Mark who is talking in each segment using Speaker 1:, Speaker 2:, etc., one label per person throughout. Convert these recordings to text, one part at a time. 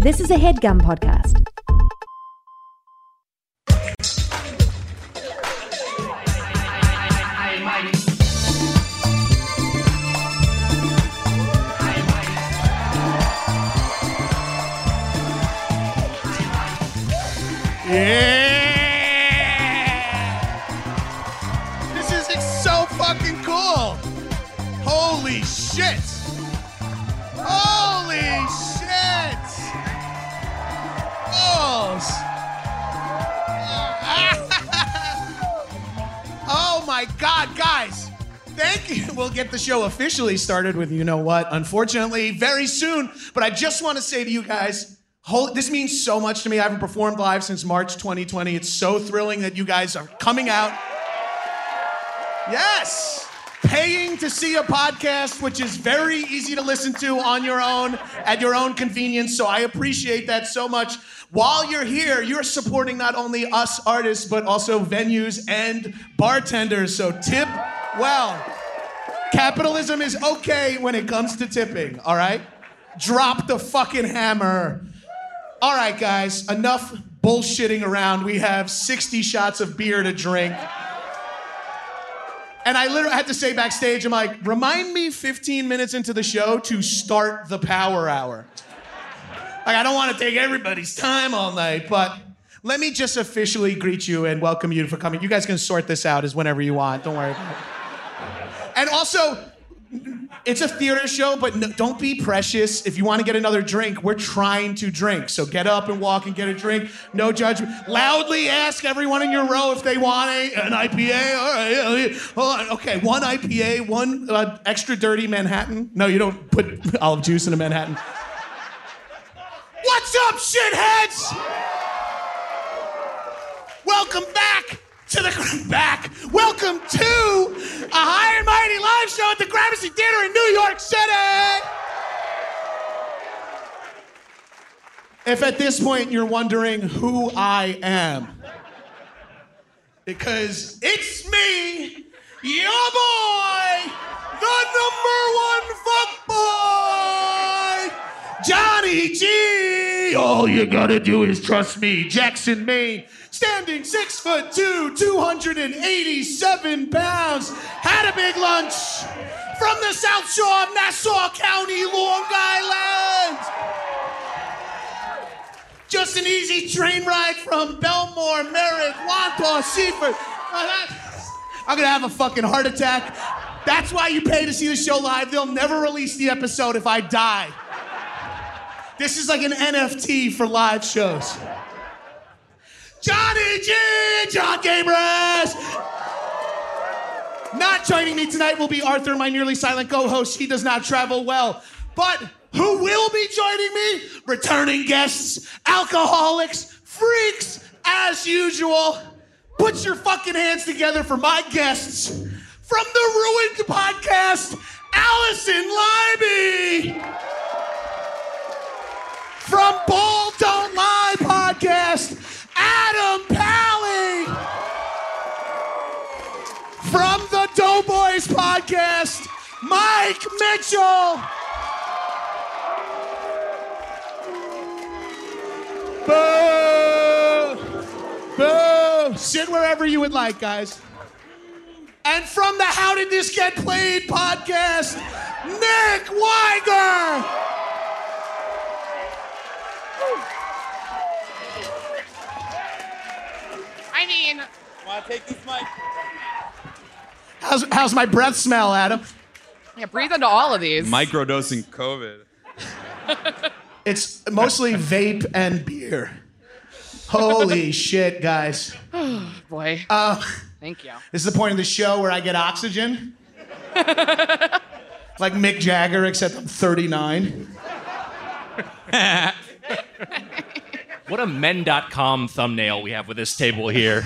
Speaker 1: This is a HeadGum podcast.
Speaker 2: Yeah! This is so fucking cool! Holy shit! Holy shit! Balls! Oh my god, guys! Thank you. We'll get the show officially started with you know what, unfortunately, very soon. But I just want to say to you guys, this means so much to me. I haven't performed live since March 2020. It's so thrilling that you guys are coming out. Yes! Paying to see a podcast, which is very easy to listen to on your own, at your own convenience. So I appreciate that so much. While you're here, you're supporting not only us artists, but also venues and bartenders. So tip well. Capitalism is okay when it comes to tipping, all right? Drop the fucking hammer. All right, guys, enough bullshitting around. We have 60 shots of beer to drink. And I literally had to say backstage, I'm like, remind me 15 minutes into the show to start the power hour. Like, I don't want to take everybody's time all night, but let me just officially greet you and welcome you for coming. You guys can sort this out as whenever you want. Don't worry about it. And also, it's a theater show, but no, don't be precious. If you want to get another drink, we're trying to drink. So get up and walk and get a drink. No judgment. Loudly ask everyone in your row if they want an IPA. All right. Hold on. Okay, one IPA, one extra dirty Manhattan. No, you don't put olive juice in a Manhattan. What's up, shitheads? Welcome back to the back. Welcome to a High and Mighty live show at the Gramercy Theater in New York City. If at this point you're wondering who I am, because it's me, your boy, the #1 fuckboy, Johnny G. All you gotta do is trust me, Jackson, Maine. Standing 6'2", 287 pounds, had a big lunch from the South Shore of Nassau County, Long Island. Just an easy train ride from Belmore, Merritt, Wantagh, Seaford. I'm gonna have a fucking heart attack. That's why you pay to see the show live. They'll never release the episode if I die. This is like an NFT for live shows. Johnny G, John Gabris. Not joining me tonight will be Arthur, my nearly silent co-host. He does not travel well. But who will be joining me? Returning guests, alcoholics, freaks, as usual. Put your fucking hands together for my guests. From the Ruined podcast, Allison Libby. From Ball Don't Lie podcast, Adam Pally. From the Doughboys podcast, Mike Mitchell. Boo! Boo! Sit wherever you would like, guys. And from the How Did This Get Played podcast, Nick Weiger.
Speaker 3: I mean,
Speaker 4: Want to take this mic?
Speaker 2: How's my breath smell, Adam?
Speaker 3: yeah, breathe into all of these.
Speaker 4: Microdosing COVID.
Speaker 2: It's mostly vape and beer. Holy shit, guys.
Speaker 3: Boy. Thank you.
Speaker 2: This is the point of the show where I get oxygen. Like Mick Jagger, except I'm 39.
Speaker 5: What a men.com thumbnail we have with this table here.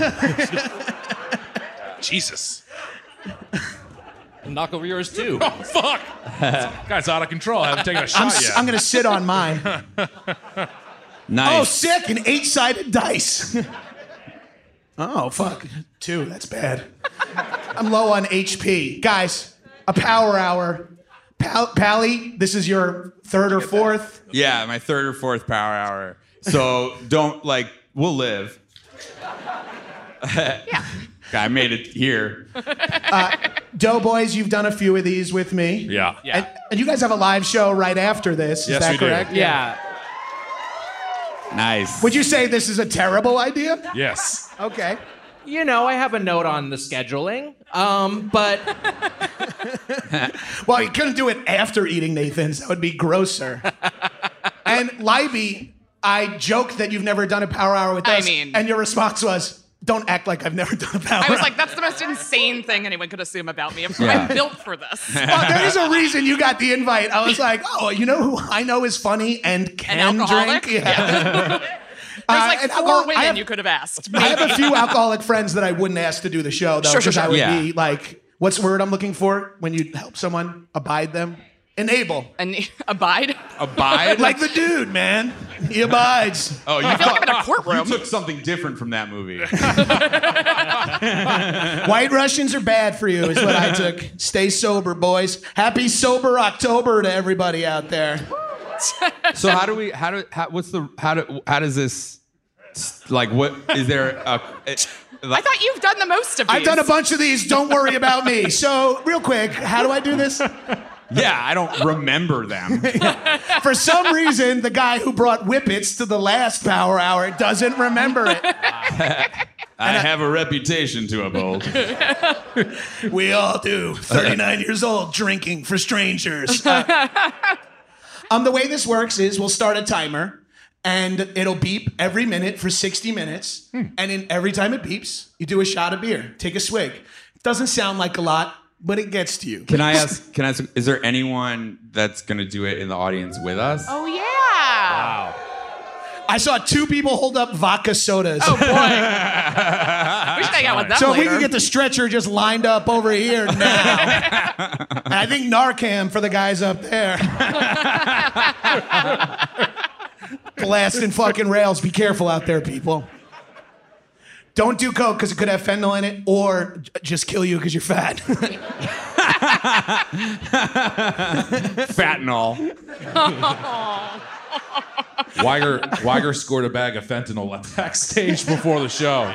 Speaker 6: Jesus.
Speaker 5: Knock over yours too.
Speaker 6: Oh, fuck. Guy's out of control. I haven't taken a shot yet.
Speaker 2: I'm going to sit on mine.
Speaker 4: Nice.
Speaker 2: Oh, sick. An 8-sided dice. Oh, fuck. 2. That's bad. I'm low on HP. Guys, a power hour. Pally, this is your third or fourth.
Speaker 4: Yeah, my third or fourth power hour. So we'll live.
Speaker 3: Yeah.
Speaker 4: I made it here.
Speaker 2: Doughboys, you've done a few of these with me.
Speaker 6: Yeah.
Speaker 2: And you guys have a live show right after this. Is
Speaker 6: Yes,
Speaker 2: that
Speaker 6: we do.
Speaker 2: correct?
Speaker 5: Yeah.
Speaker 4: Nice.
Speaker 2: Would you say this is a terrible idea?
Speaker 6: Yes.
Speaker 2: Okay.
Speaker 5: You know, I have a note on the scheduling, but
Speaker 2: Well, you couldn't do it after eating Nathan's. That would be grosser. And Libby, I joked that you've never done a power hour with us. And your response was, don't act like I've never done a power hour.
Speaker 3: I was like, that's the most insane thing anyone could assume about me.
Speaker 4: Yeah.
Speaker 3: I'm built for this.
Speaker 2: Well, there is a reason you got the invite. I was like, oh, you know who I know is funny and can
Speaker 3: alcoholic?
Speaker 2: drink? Yeah.
Speaker 3: There's like
Speaker 2: and
Speaker 3: 4
Speaker 2: alcohol-
Speaker 3: women you could have asked.
Speaker 2: I have a few alcoholic friends that I wouldn't ask to do the show, though,
Speaker 3: Sure,
Speaker 2: because I would
Speaker 4: Yeah.
Speaker 2: be like, what's the word I'm looking for when you help someone? Abide them? Enable.
Speaker 3: And abide.
Speaker 4: Abide?
Speaker 2: Like the dude, man. He abides.
Speaker 4: Oh, you
Speaker 3: I feel like I'm in a courtroom.
Speaker 4: You took something different from that movie.
Speaker 2: White Russians are bad for you, is what I took. Stay sober, boys. Happy Sober October to everybody out there.
Speaker 4: So how does this, like, what, is there a...
Speaker 3: I thought you've done the most of these.
Speaker 2: I've done a bunch of these. Don't worry about me. So, real quick, how do I do this?
Speaker 4: Yeah, I don't remember them.
Speaker 2: For some reason, the guy who brought Whippets to the last power hour doesn't remember it.
Speaker 4: I have a reputation to uphold.
Speaker 2: We all do. 39 years old, drinking for strangers. The way this works is we'll start a timer, and it'll beep every minute for 60 minutes. And in every time it beeps, you do a shot of beer. Take a swig. Doesn't sound like a lot, but it gets to you.
Speaker 4: Can I ask, is there anyone that's going to do it in the audience with us?
Speaker 3: Oh, yeah.
Speaker 2: I saw 2 people hold up vodka sodas.
Speaker 3: Oh, boy. We should hang out with them
Speaker 2: So
Speaker 3: later.
Speaker 2: we can get the stretcher just lined up over here now. And I think Narcan for the guys up there. Blasting fucking rails. Be careful out there, people. Don't do coke because it could have fentanyl in it, or just kill you because you're fat.
Speaker 4: Fentanyl.
Speaker 6: Weiger scored a bag of fentanyl backstage before the show.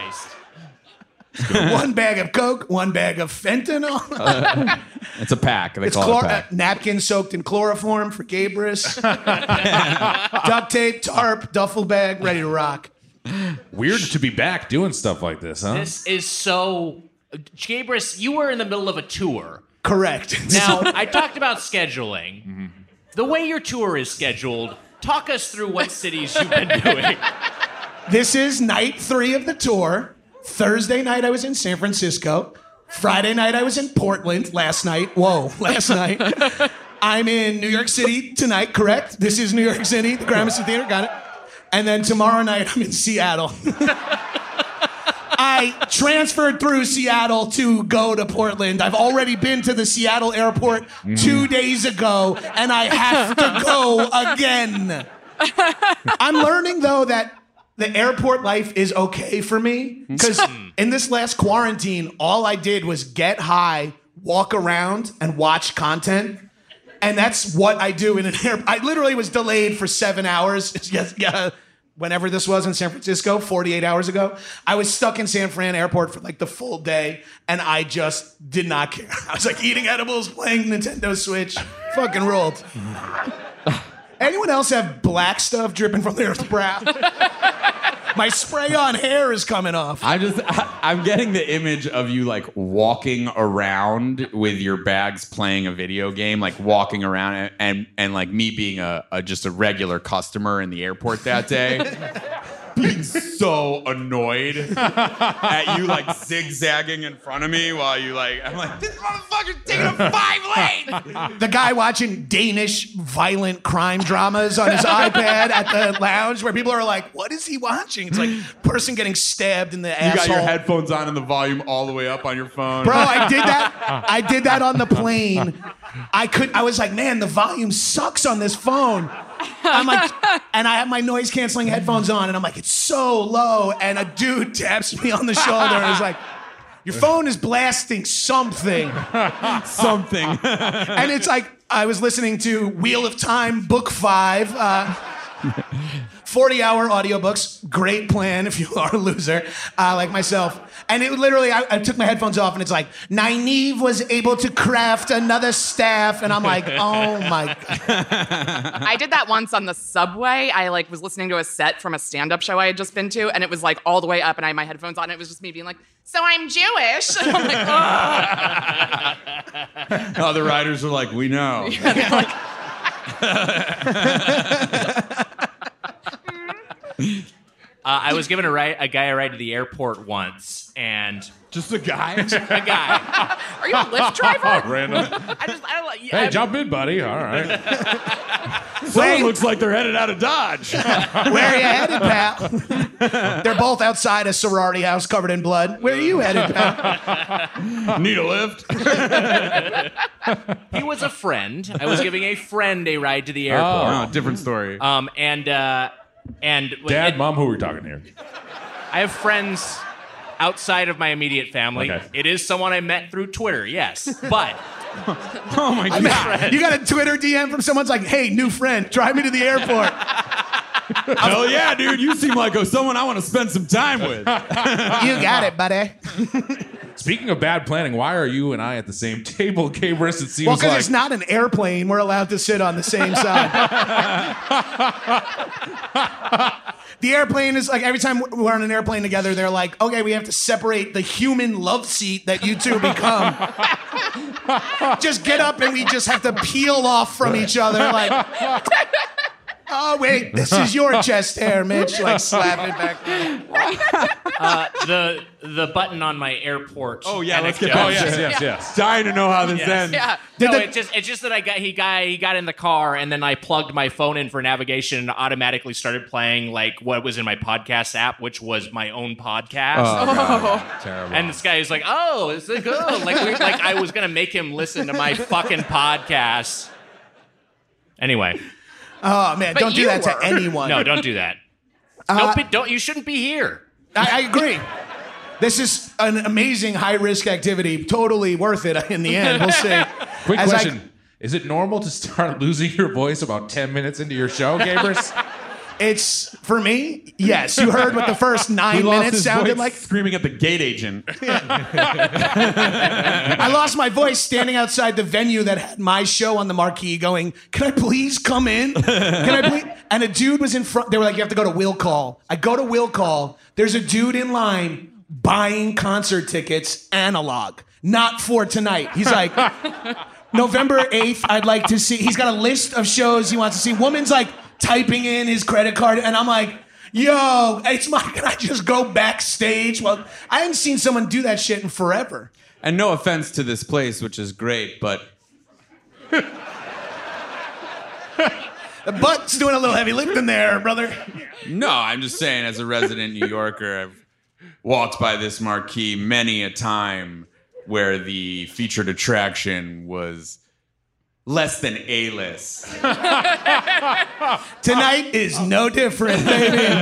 Speaker 2: 1 bag of coke, 1 bag of fentanyl.
Speaker 4: It's a pack. They
Speaker 2: It's
Speaker 4: call it a pack.
Speaker 2: napkin soaked in chloroform for Gabrus. Duct tape, tarp, duffel bag, ready to rock.
Speaker 6: Weird to be back doing stuff like this, huh?
Speaker 5: this is so. Gabrus, you were in the middle of a tour.
Speaker 2: Correct.
Speaker 5: Now, I talked about scheduling. The way your tour is scheduled, talk us through what cities you've been doing.
Speaker 2: This is night 3 of the tour. Thursday night I was in San Francisco. Friday night I was in Portland. Last night. I'm in New York City tonight, correct? This is New York City, the Gramercy Theater, got it. And then tomorrow night I'm in Seattle. I transferred through Seattle to go to Portland. I've already been to the Seattle airport 2 days ago, and I have to go again. I'm learning, though, that the airport life is okay for me, because in this last quarantine, all I did was get high, walk around, and watch content. And that's what I do in an airport. I literally was delayed for 7 hours. Whenever this was in San Francisco, 48 hours ago. I was stuck in San Fran airport for like the full day, and I just did not care. I was like eating edibles, playing Nintendo Switch. Fucking rolled. Anyone else have black stuff dripping from their brow? My spray-on hair is coming off.
Speaker 4: I'm getting the image of you like walking around with your bags playing a video game, like walking around and like me being just a regular customer in the airport that day. Being so annoyed at you like zigzagging in front of me while you like, I'm like, this motherfucker's taking a 5-lane.
Speaker 2: The guy watching Danish violent crime dramas on his iPad at the lounge where people are like, what is he watching? It's like person getting stabbed in the asshole.
Speaker 4: You got your headphones on and the volume all the way up on your phone.
Speaker 2: Bro, I did that on the plane. I was like, man, the volume sucks on this phone. I'm like, and I have my noise canceling headphones on, and I'm like, it's so low. And a dude taps me on the shoulder and is like, your phone is blasting something.
Speaker 4: Something.
Speaker 2: And it's like, I was listening to Wheel of Time Book 5. 40-hour audiobooks. Great plan if you are a loser like myself. And it literally, I took my headphones off and it's like, Nynaeve was able to craft another staff. And I'm like, oh my God.
Speaker 3: I did that once on the subway. I was listening to a set from a stand-up show I had just been to, and it was like all the way up, and I had my headphones on. And it was just me being like, "So I'm Jewish." And I'm like, "Oh."
Speaker 4: Other writers are like, we know.
Speaker 5: I was giving a guy a ride to the airport once, and
Speaker 4: Just a guy?
Speaker 5: a guy.
Speaker 3: Are you a Lyft driver?
Speaker 6: Random. Hey, jump in, buddy. All right.
Speaker 4: Someone looks like they're headed out of Dodge.
Speaker 2: Where are you headed, pal? They're both outside a sorority house covered in blood. Where are you headed, pal?
Speaker 4: Need a lift?
Speaker 5: He was a friend. I was giving a friend a ride to the airport.
Speaker 4: Oh, different story.
Speaker 5: And
Speaker 6: Dad, Mom, who are we talking here?
Speaker 5: I have friends outside of my immediate family.
Speaker 6: Okay.
Speaker 5: It is someone I met through Twitter, yes. But
Speaker 4: Oh my God.
Speaker 2: You got a Twitter DM from someone's like, hey, new friend, drive me to the airport.
Speaker 4: Hell yeah, dude. You seem like someone I want to spend some time with.
Speaker 2: You got it, buddy.
Speaker 6: Speaking of bad planning, why are you and I at the same table, Gabrus? It seems
Speaker 2: Well, because
Speaker 6: like
Speaker 2: it's not an airplane. We're allowed to sit on the same side. The airplane is like, every time we're on an airplane together, they're like, okay, we have to separate the human love seat that you two become. Just get up and we just have to peel off from each other. Like, oh, wait, this is your chest hair, Mitch. Like, slap it back.
Speaker 5: the button on my airport.
Speaker 4: Oh, yeah, let's get
Speaker 5: anecdote.
Speaker 4: back to
Speaker 6: yes.
Speaker 4: Dying to know how this ends.
Speaker 3: Yeah.
Speaker 5: No, it's just that he got in the car, and then I plugged my phone in for navigation and automatically started playing like what was in my podcast app, which was my own podcast.
Speaker 4: Terrible.
Speaker 5: And this guy is like, "Oh, is it good?" Like I was gonna make him listen to my fucking podcast. Anyway,
Speaker 2: Oh, man,
Speaker 3: But
Speaker 2: don't do
Speaker 3: you
Speaker 2: that to
Speaker 3: were.
Speaker 2: anyone.
Speaker 5: no, don't do that. Don't. You shouldn't be here.
Speaker 2: I agree. This is an amazing high-risk activity. Totally worth it in the end. We'll see.
Speaker 6: Quick
Speaker 2: As
Speaker 6: question. Is it normal to start losing your voice about 10 minutes into your show, Gabrus?
Speaker 2: It's, for me, yes. You heard what the first 9 minutes sounded like?
Speaker 4: Screaming at the gate agent.
Speaker 2: I lost my voice standing outside the venue that had my show on the marquee going, can I please come in? Can I please? And a dude was in front. They were like, you have to go to Will Call. I go to Will Call. There's a dude in line buying concert tickets analog, not for tonight. He's like, November 8th, I'd like to see. He's got a list of shows he wants to see. Woman's like typing in his credit card, and I'm like, yo, can I just go backstage? Well, I haven't seen someone do that shit in forever.
Speaker 4: And no offense to this place, which is great, but
Speaker 2: The butt's doing a little heavy lifting there, brother.
Speaker 4: no, I'm just saying, as a resident New Yorker, I've walked by this marquee many a time where the featured attraction was less than A-list.
Speaker 2: Tonight is no different, baby.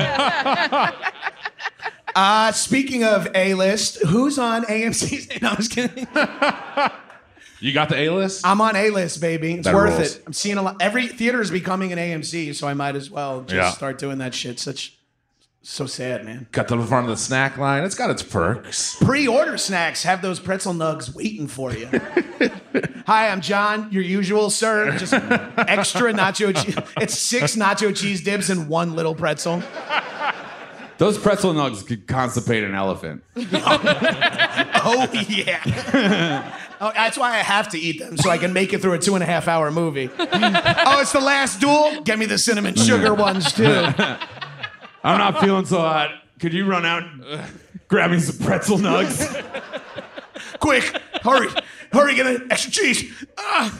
Speaker 2: Speaking of A-list, who's on AMC? No, I'm just kidding.
Speaker 6: You got the A-list?
Speaker 2: I'm on A-list, baby. It's
Speaker 6: That
Speaker 2: worth
Speaker 6: rules.
Speaker 2: it. I'm seeing a lot. Every theater is becoming an AMC, so I might as well just start doing that shit. So sad, man.
Speaker 6: Got the front of the snack line. It's got its perks.
Speaker 2: Pre-order snacks have those pretzel nugs waiting for you. Hi, I'm John, your usual sir. Just extra nacho cheese. It's 6 nacho cheese dips and 1 little pretzel.
Speaker 4: Those pretzel nugs could constipate an elephant.
Speaker 2: Oh, yeah. Oh, that's why I have to eat them, so I can make it through a 2.5-hour movie. Oh, it's the last duel? Get me the cinnamon sugar ones, too.
Speaker 4: I'm not feeling so hot. Could you run out and grab me some pretzel nugs?
Speaker 2: Quick, hurry, get an extra cheese. Ah.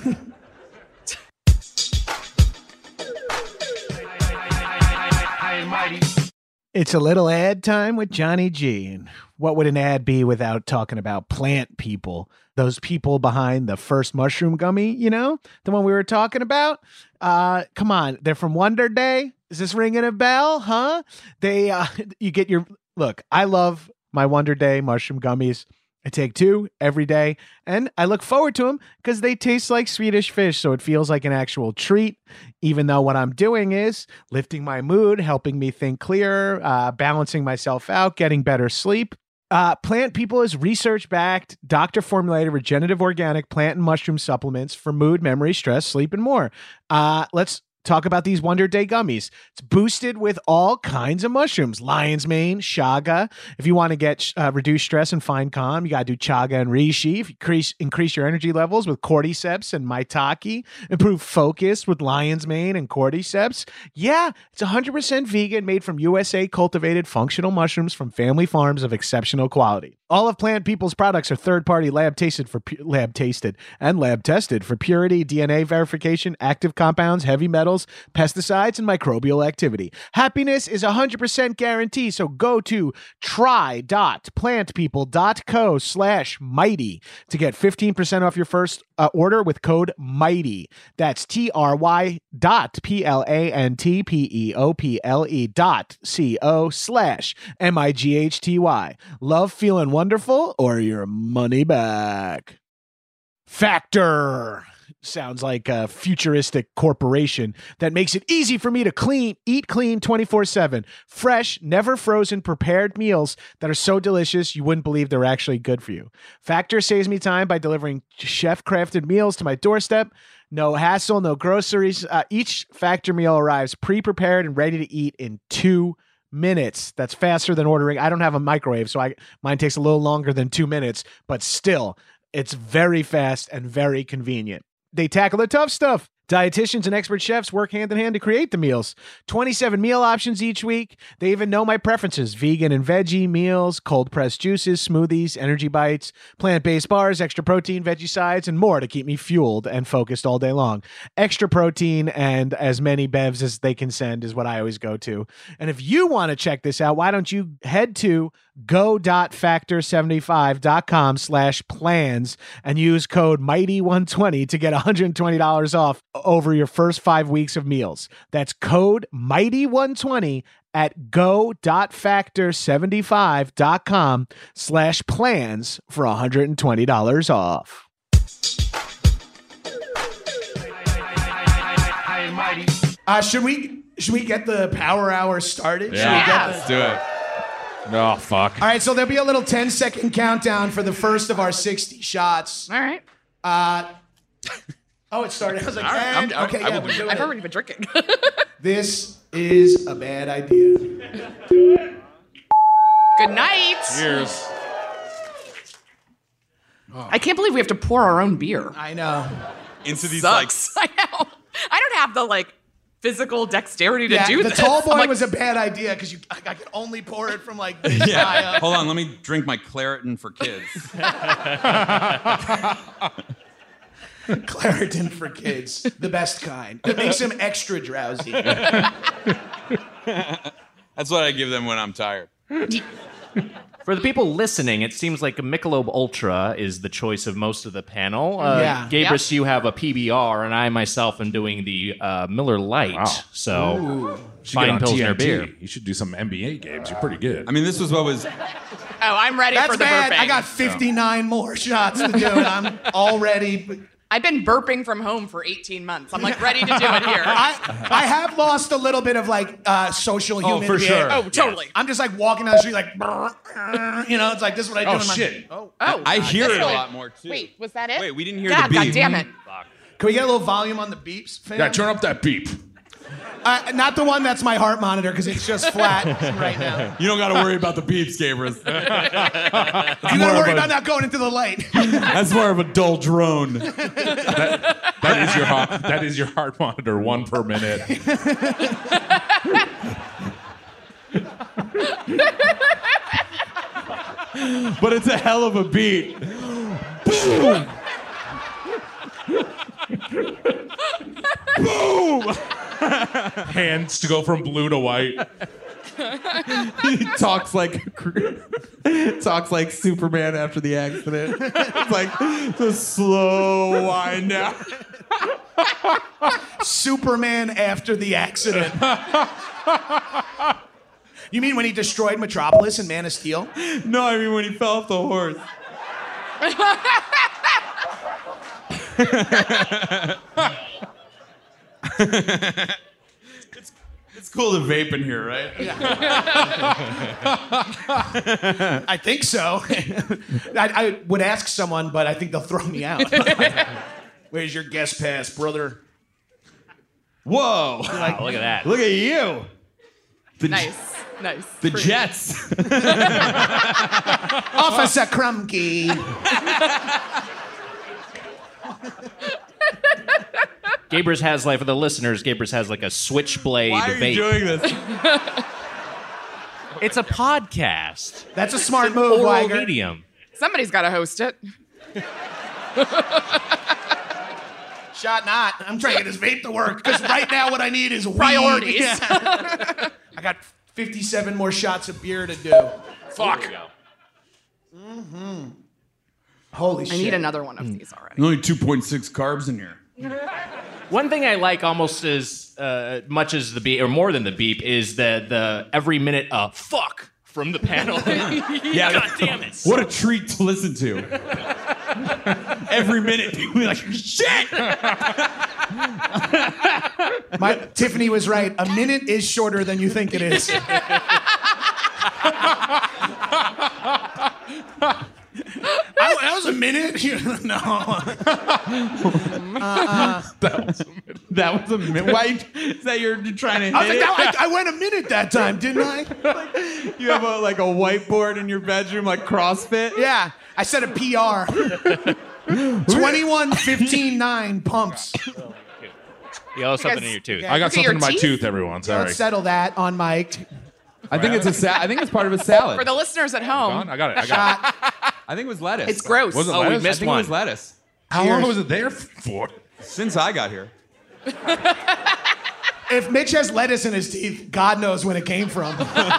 Speaker 2: It's a little ad time with Johnny G. And what would an ad be without talking about plant people? Those people behind the first mushroom gummy, you know? The one we were talking about? Come on, they're from Wonder Day. Is this ringing a bell, huh? You get your... Look, I love my Wonder Day mushroom gummies.
Speaker 1: I take 2 every day, and I look forward to them because they taste like Swedish fish, so it feels like an actual treat, even though what I'm doing is lifting my mood, helping me think clearer, balancing myself out, getting better sleep. Plant People is research-backed, doctor-formulated, regenerative organic plant and mushroom supplements for mood, memory, stress, sleep, and more. Let's talk about these Wonder Day gummies. It's boosted with all kinds of mushrooms. Lion's mane, chaga. If you want to get reduce stress and find calm, you got to do chaga and reishi. If you increase your energy levels with cordyceps and maitake. Improve focus with lion's mane and cordyceps. Yeah, it's 100% vegan, made from USA cultivated functional mushrooms from family farms of exceptional quality. All of Plant People's products are third-party lab tested and lab tested for purity, DNA verification, active compounds, heavy metals, pesticides, and microbial activity. Happiness is 100% guaranteed, so go to try.plantpeople.co/mighty to get 15% off your first order with code MIGHTY. That's try.plantpeople.co/MIGHTY. Love feeling wonderful or your money back. Factor sounds like a futuristic corporation that makes it easy for me to eat clean 24/7. Fresh, never frozen, prepared meals that are so delicious you wouldn't believe they're actually good for you. Factor saves me time by delivering chef-crafted meals to my doorstep. No hassle, no groceries. Each Factor meal arrives pre-prepared and ready to eat in 2 minutes. That's faster than ordering. I don't have a microwave, so mine takes a little longer than 2 minutes, but still, it's very fast and very convenient. They tackle the tough stuff. Dietitians and expert chefs work hand in hand to create the meals. 27 meal options each week. They even know my preferences: vegan and veggie meals, cold pressed juices, smoothies, energy bites, plant-based bars, extra protein, veggie sides, and more to keep me fueled and focused all day long. Extra protein and as many bevs as they can send is what I always go to. And if you want to check this out, why don't you head to go.factor75.com/plans and use code MIGHTY120 to get $120 off over your first 5 weeks of meals. That's code MIGHTY120 at go.factor75.com/plans for $120 off.
Speaker 2: Should we get the power hour started?
Speaker 3: Yeah.
Speaker 4: Let's do it.
Speaker 6: Oh, fuck.
Speaker 2: All right, so there'll be a little 10-second countdown for the first of our 60 shots.
Speaker 3: All right.
Speaker 2: Oh, it started. I was like,
Speaker 3: All right,
Speaker 2: and, okay, yeah, we're doing
Speaker 3: I've
Speaker 2: it.
Speaker 3: already been drinking.
Speaker 2: This is a bad idea.
Speaker 3: Good night.
Speaker 6: Cheers.
Speaker 3: I can't believe we have to pour our own beer.
Speaker 2: I know.
Speaker 4: Into these
Speaker 3: Sucks. I know. I don't have the physical dexterity to
Speaker 2: Yeah,
Speaker 3: do
Speaker 2: the
Speaker 3: this.
Speaker 2: tall boy
Speaker 3: I'm like,
Speaker 2: was a bad idea because I could only pour it from this high
Speaker 4: Yeah.
Speaker 2: up.
Speaker 4: Hold on, let me drink my Claritin for kids.
Speaker 2: Claritin for kids, the best kind. It makes him extra drowsy.
Speaker 4: That's what I give them when I'm tired.
Speaker 5: For the people listening, it seems like a Michelob Ultra is the choice of most of the panel.
Speaker 2: Yeah.
Speaker 5: Gabrus, you have a PBR, and I myself am doing the Miller Lite.
Speaker 6: Wow.
Speaker 5: So,
Speaker 6: You should
Speaker 5: fine
Speaker 6: get on
Speaker 5: Pilsner
Speaker 6: TNT.
Speaker 5: beer.
Speaker 6: You should do some NBA games. You're pretty good.
Speaker 4: I mean, this was what was.
Speaker 3: oh, I'm ready
Speaker 2: That's
Speaker 3: for the
Speaker 2: bad.
Speaker 3: burping.
Speaker 2: I got 59 more shots to do, and I'm already.
Speaker 3: I've been burping from home for 18 months. I'm ready to do it here.
Speaker 2: I have lost a little bit of social human
Speaker 6: for
Speaker 2: behavior.
Speaker 6: sure.
Speaker 3: Oh, totally.
Speaker 2: I'm just walking down the street it's like this is what I do.
Speaker 6: Oh,
Speaker 2: in my-
Speaker 6: shit.
Speaker 2: Oh.
Speaker 4: I hear
Speaker 3: That's
Speaker 4: it a
Speaker 3: really-
Speaker 4: lot more too.
Speaker 3: Wait, was that it?
Speaker 4: Wait, we didn't hear
Speaker 3: God,
Speaker 4: the beep.
Speaker 3: God damn it.
Speaker 2: Can we get a little volume on the beeps, fam?
Speaker 6: Yeah, turn up that beep.
Speaker 2: Not the one that's my heart monitor because it's just flat right now.
Speaker 4: You don't got to worry about the beeps, Gabrus.
Speaker 2: You gotta worry about not going into the light.
Speaker 4: That's more of a dull drone.
Speaker 6: That is your heart monitor, 1 per minute.
Speaker 4: But it's a hell of a beat. Boom! Boom!
Speaker 6: Hands to go from blue to white.
Speaker 4: He talks like Superman after the accident. It's like the slow wind down.
Speaker 2: Superman after the accident. You mean when he destroyed Metropolis in Man of Steel?
Speaker 4: No, I mean when he fell off the horse. It's cool to vape in here, right?
Speaker 2: I think so. I would ask someone, but I think they'll throw me out. Where's your guest pass, brother?
Speaker 4: Whoa!
Speaker 5: Wow, look at that.
Speaker 4: Look at you.
Speaker 3: Nice.
Speaker 4: The
Speaker 3: Pretty.
Speaker 4: Jets.
Speaker 2: Officer Krumke.
Speaker 5: Gabrus has like for the listeners. Gabrus has like a switchblade
Speaker 4: Why are
Speaker 5: vape.
Speaker 4: you doing this?
Speaker 5: It's a podcast.
Speaker 2: That's a smart move,
Speaker 5: Oral
Speaker 2: Weiger.
Speaker 5: medium.
Speaker 3: Somebody's got to host it.
Speaker 2: Shot not. I'm trying to get this vape to work because right now what I need is weed.
Speaker 3: Priorities.
Speaker 2: Yeah. I got 57 more shots of beer to do.
Speaker 5: Fuck.
Speaker 2: Holy shit.
Speaker 3: I need another one of these already.
Speaker 4: Only 2.6 carbs in here.
Speaker 5: One thing I like almost as much as the beep, or more than the beep, is the every minute fuck from the panel.
Speaker 4: Yeah.
Speaker 5: God damn it.
Speaker 4: What a treat to listen to. Every minute, people be like, shit!
Speaker 2: Tiffany was right. A minute is shorter than you think it is. That was a minute? No.
Speaker 4: That was a minute. Why is that you're trying to
Speaker 2: I was
Speaker 4: hit
Speaker 2: like,
Speaker 4: it?
Speaker 2: I went a minute that time, didn't I?
Speaker 4: You have a whiteboard in your bedroom, like CrossFit?
Speaker 2: Yeah. I said a PR. 21, 15, 9 pumps.
Speaker 5: You owe something
Speaker 3: guys-
Speaker 5: in your tooth.
Speaker 2: Yeah.
Speaker 6: I got
Speaker 3: Look at
Speaker 6: something
Speaker 3: your
Speaker 6: in my
Speaker 3: teeth.
Speaker 6: tooth, everyone. Sorry.
Speaker 2: Let's settle that on mic.
Speaker 4: I think it's I think it's part of a salad.
Speaker 3: For the listeners at home,
Speaker 6: I got it. I got it.
Speaker 4: I think it was lettuce.
Speaker 3: it's gross.
Speaker 6: Was it
Speaker 5: Oh, we
Speaker 6: lettuce?
Speaker 4: I
Speaker 5: missed
Speaker 4: think it
Speaker 5: one.
Speaker 4: was lettuce.
Speaker 6: How long was it there for?
Speaker 4: Since I got here.
Speaker 2: If Mitch has lettuce in his teeth, God knows when it came from.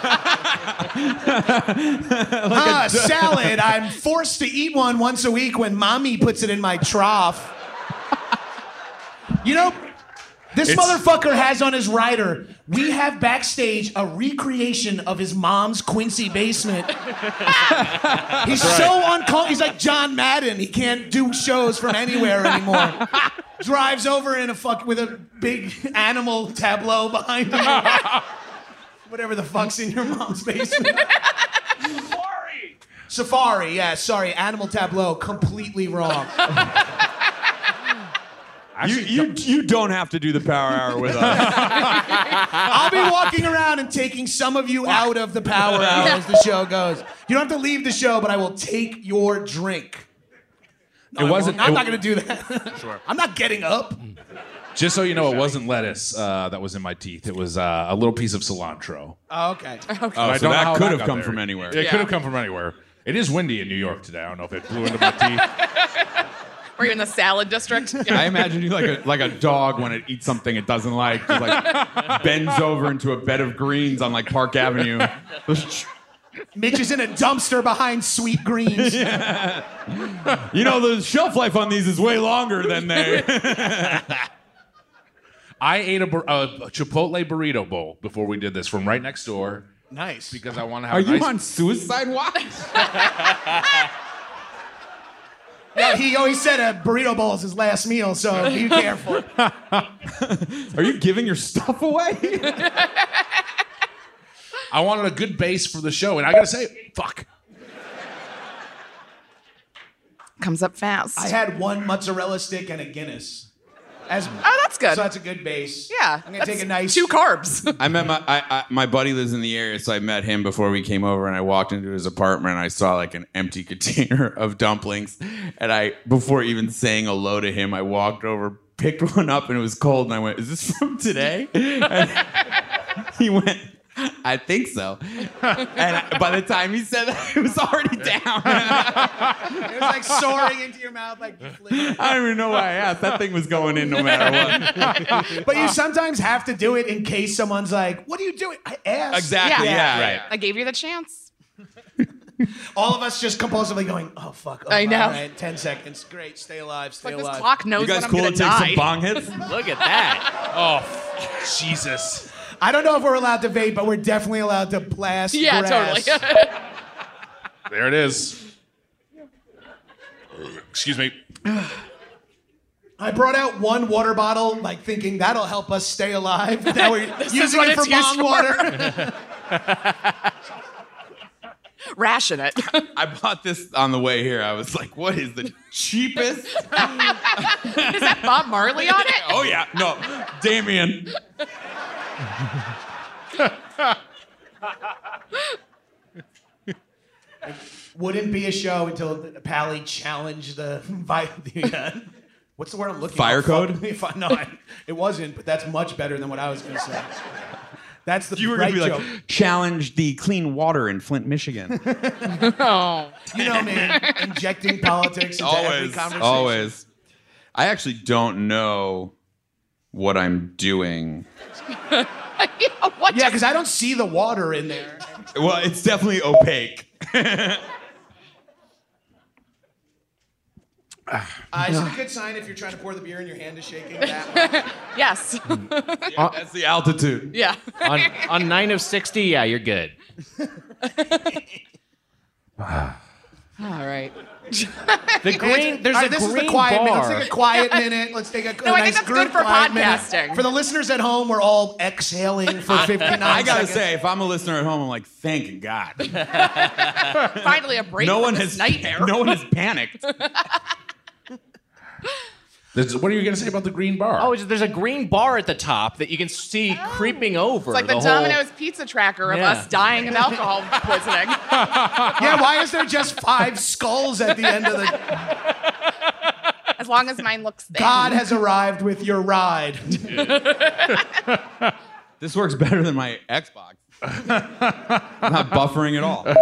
Speaker 2: Salad. I'm forced to eat one once a week when mommy puts it in my trough. You know, this motherfucker has on his rider, we have backstage a recreation of his mom's Quincy basement. He's so uncomfortable. He's like John Madden. He can't do shows from anywhere anymore. Drives over in with a big animal tableau behind him. Whatever the fuck's in your mom's basement. Safari, yeah, sorry, animal tableau, completely wrong.
Speaker 4: You don't have to do the power hour with us.
Speaker 2: I'll be walking around and taking some of you out of the power hour as the show goes. You don't have to leave the show, but I will take your drink. No,
Speaker 6: It wasn't-
Speaker 2: I'm
Speaker 6: it-
Speaker 2: not going to do that. Sure. I'm not getting up.
Speaker 6: Just so you know, it wasn't lettuce that was in my teeth. It was a little piece of cilantro.
Speaker 2: Oh, okay.
Speaker 6: I
Speaker 4: So
Speaker 6: don't know
Speaker 4: that
Speaker 6: how
Speaker 4: could have
Speaker 6: got
Speaker 4: come
Speaker 6: there.
Speaker 4: from anywhere.
Speaker 6: It could have come from anywhere. It is windy in New York today. I don't know if it blew into my teeth.
Speaker 3: Were you in the salad district?
Speaker 4: I imagine you like a dog when it eats something it doesn't like, just like bends over into a bed of greens on like Park Avenue.
Speaker 2: Mitch is in a dumpster behind Sweet Greens.
Speaker 4: You know, the shelf life on these is way longer than they.
Speaker 6: I ate a Chipotle burrito bowl before we did this from right next door
Speaker 2: Nice.
Speaker 6: because I want to have
Speaker 4: Are
Speaker 6: a
Speaker 4: you
Speaker 6: nice...
Speaker 4: on suicide watch?
Speaker 2: Yeah, he always said a burrito bowl is his last meal, so be careful.
Speaker 4: Are you giving your stuff away?
Speaker 6: I wanted a good base for the show, and I gotta say, fuck.
Speaker 3: Comes up fast.
Speaker 2: I had one mozzarella stick and a Guinness.
Speaker 3: Oh, that's good.
Speaker 2: So that's a good base.
Speaker 3: Yeah.
Speaker 2: I'm gonna
Speaker 3: that's
Speaker 2: take a nice
Speaker 3: 2 carbs.
Speaker 4: I met my buddy lives in the area, so I met him before we came over, and I walked into his apartment, and I saw like an empty container of dumplings, and before even saying hello to him, I walked over, picked one up, and it was cold, and I went, "Is this from today?" And he went, "I think so." And by the time he said that, it was already down.
Speaker 2: It was like soaring into your mouth like flipping.
Speaker 4: I don't even know why I asked. That thing was going in no matter what.
Speaker 2: But you sometimes have to do it in case someone's like, "What are you doing?" I asked.
Speaker 4: Exactly. Yeah.
Speaker 5: Right.
Speaker 3: I gave you the chance.
Speaker 2: All of us just compulsively going, "Oh fuck." Oh,
Speaker 3: I know.
Speaker 2: All right, 10 seconds. Great. Stay alive. Stay
Speaker 3: Like this
Speaker 2: alive.
Speaker 3: clock knows
Speaker 4: You guys
Speaker 3: when I'm
Speaker 4: cool
Speaker 3: gonna
Speaker 4: to take
Speaker 3: die.
Speaker 4: some bong hits?
Speaker 5: Look at that.
Speaker 6: Oh, Jesus.
Speaker 2: I don't know if we're allowed to vape, but we're definitely allowed to blast
Speaker 3: Yeah,
Speaker 2: grass.
Speaker 3: totally.
Speaker 6: There it is. Excuse me.
Speaker 2: I brought out one water bottle, like thinking that'll help us stay alive. Now we're using
Speaker 3: what
Speaker 2: it for
Speaker 3: it's used
Speaker 2: bong
Speaker 3: for.
Speaker 2: water.
Speaker 3: Ration it.
Speaker 4: I bought this on the way here. I was like, what is the cheapest?
Speaker 3: Is that Bob Marley on it?
Speaker 4: Oh, yeah. No, Damien.
Speaker 2: Wouldn't be a show until Pally challenged the what's the word I'm looking
Speaker 4: Fire
Speaker 2: for?
Speaker 4: code?
Speaker 2: No, it wasn't, but that's much better than what I was going to say. That's the
Speaker 4: You were
Speaker 2: right
Speaker 4: going to be
Speaker 2: joke.
Speaker 4: like, challenge the clean water in Flint, Michigan.
Speaker 3: Oh.
Speaker 2: You know me, injecting politics into every conversation.
Speaker 4: Always. I actually don't know what I'm doing.
Speaker 3: What
Speaker 2: Yeah, because I don't see the water in there.
Speaker 4: Well, it's definitely opaque.
Speaker 2: Is it a good sign if you're trying to pour the beer and your hand is shaking that way?
Speaker 3: Yes.
Speaker 4: That's the altitude.
Speaker 3: Yeah.
Speaker 5: On 9 of 60, yeah, you're good.
Speaker 3: All right.
Speaker 5: The green, there's
Speaker 2: All
Speaker 5: a
Speaker 2: right, this is
Speaker 5: green
Speaker 2: the quiet minute.
Speaker 5: bar.
Speaker 2: Let's take a quiet minute. Let's take a
Speaker 3: No, I
Speaker 2: nice
Speaker 3: think that's
Speaker 2: group
Speaker 3: good for
Speaker 2: quiet minute.
Speaker 3: podcasting.
Speaker 2: For the listeners at home, we're all exhaling for 59
Speaker 4: I gotta
Speaker 2: seconds.
Speaker 4: say, if I'm a listener at home, I'm like, thank God.
Speaker 3: Finally a break from this nightmare.
Speaker 4: No one has panicked.
Speaker 6: What are you going to say about the green bar?
Speaker 5: Oh, there's a green bar at the top that you can see creeping over.
Speaker 3: It's like the
Speaker 5: whole-
Speaker 3: Domino's pizza tracker of
Speaker 5: Yeah.
Speaker 3: us dying of alcohol poisoning.
Speaker 2: Yeah, why is there just 5 skulls at the end of the...
Speaker 3: As long as mine looks thin.
Speaker 2: God has arrived with your ride.
Speaker 4: This works better than my Xbox. I'm not buffering at all.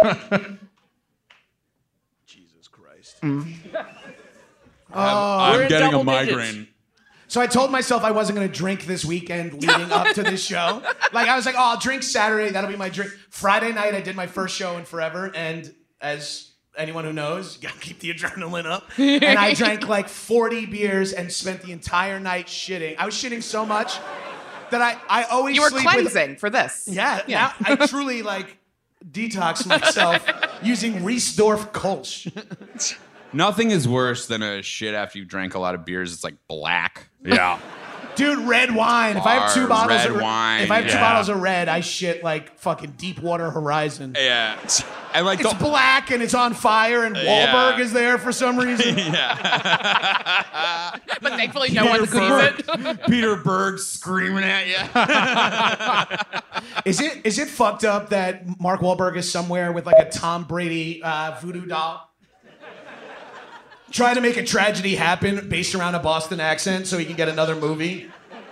Speaker 2: Jesus Christ.
Speaker 5: We're
Speaker 4: I'm
Speaker 5: in
Speaker 4: getting a
Speaker 5: double
Speaker 4: migraine.
Speaker 5: digits.
Speaker 2: So I told myself I wasn't going to drink this weekend leading up to this show. Like, I was like, oh, I'll drink Saturday. That'll be my drink. Friday night, I did my first show in forever. And as anyone who knows, you got to keep the adrenaline up. And I drank like 40 beers and spent the entire night shitting. I was shitting so much that I always
Speaker 3: You were
Speaker 2: sleep
Speaker 3: cleansing for this.
Speaker 2: Yeah. Now I truly, like, detox myself using Riesdorf Kolsch.
Speaker 4: Nothing is worse than a shit after you drank a lot of beers. It's like black.
Speaker 6: Yeah.
Speaker 2: Dude, red wine. If I have 2 bottles
Speaker 4: red
Speaker 2: of
Speaker 4: wine,
Speaker 2: if I have 2
Speaker 6: yeah.
Speaker 2: bottles of red, I shit like fucking Deepwater Horizon.
Speaker 4: Yeah. And like
Speaker 2: It's black and it's on fire and Wahlberg
Speaker 4: Yeah.
Speaker 2: is there for some reason.
Speaker 3: But thankfully no one sees it.
Speaker 4: Peter Berg screaming at you.
Speaker 2: Is it fucked up that Mark Wahlberg is somewhere with like a Tom Brady voodoo doll? Trying to make a tragedy happen based around a Boston accent so he can get another movie.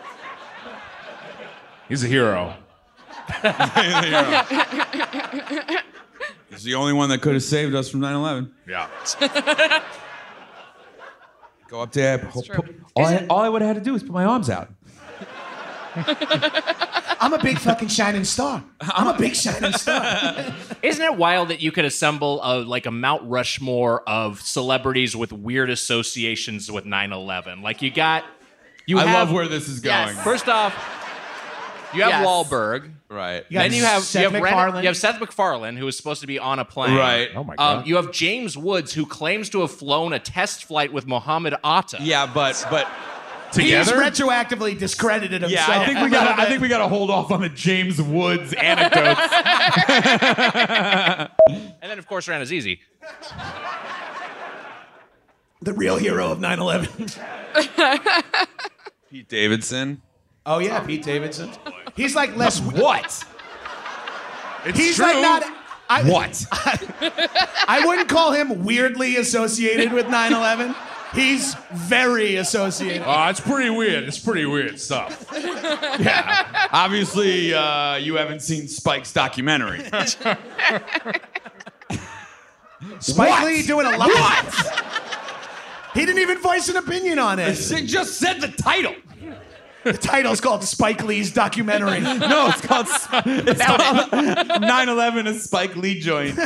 Speaker 6: He's a hero.
Speaker 4: He's the only one that could have saved us from 9/11.
Speaker 6: Yeah.
Speaker 4: Go up there. All I would have had to do was put my arms out.
Speaker 2: I'm a big fucking shining star. I'm a big shining star.
Speaker 5: Isn't it wild that you could assemble a Mount Rushmore of celebrities with weird associations with 9/11? Like
Speaker 4: I love where this is going.
Speaker 3: Yes.
Speaker 5: First off, you have
Speaker 3: Yes.
Speaker 5: Wahlberg.
Speaker 4: Right.
Speaker 5: Then you have
Speaker 2: Seth MacFarlane.
Speaker 5: You have Seth MacFarlane, who was supposed to be on a plane.
Speaker 4: Right.
Speaker 6: Oh my God.
Speaker 5: You have James Woods, who claims to have flown a test flight with Mohammed Atta.
Speaker 4: Yeah, but
Speaker 2: He's
Speaker 6: Together?
Speaker 2: retroactively discredited
Speaker 4: yeah,
Speaker 2: himself.
Speaker 4: I think we got to hold off on the James Woods anecdotes.
Speaker 5: And then, of course, Ran Azizi.
Speaker 2: the real hero of 9/11.
Speaker 4: Pete Davidson.
Speaker 2: Oh yeah, Pete Davidson. He's like less.
Speaker 4: What?
Speaker 2: He's
Speaker 4: true.
Speaker 2: like not.
Speaker 4: What?
Speaker 2: I wouldn't call him weirdly associated with 9/11. He's very associated.
Speaker 6: It's pretty weird. It's pretty weird stuff.
Speaker 4: Obviously, you haven't seen Spike's documentary.
Speaker 2: Spike Lee doing a lot. What? He didn't even voice an opinion on it.
Speaker 4: It just said the title.
Speaker 2: The title's called Spike Lee's documentary.
Speaker 4: No, it's called 9/11, a Spike Lee joint.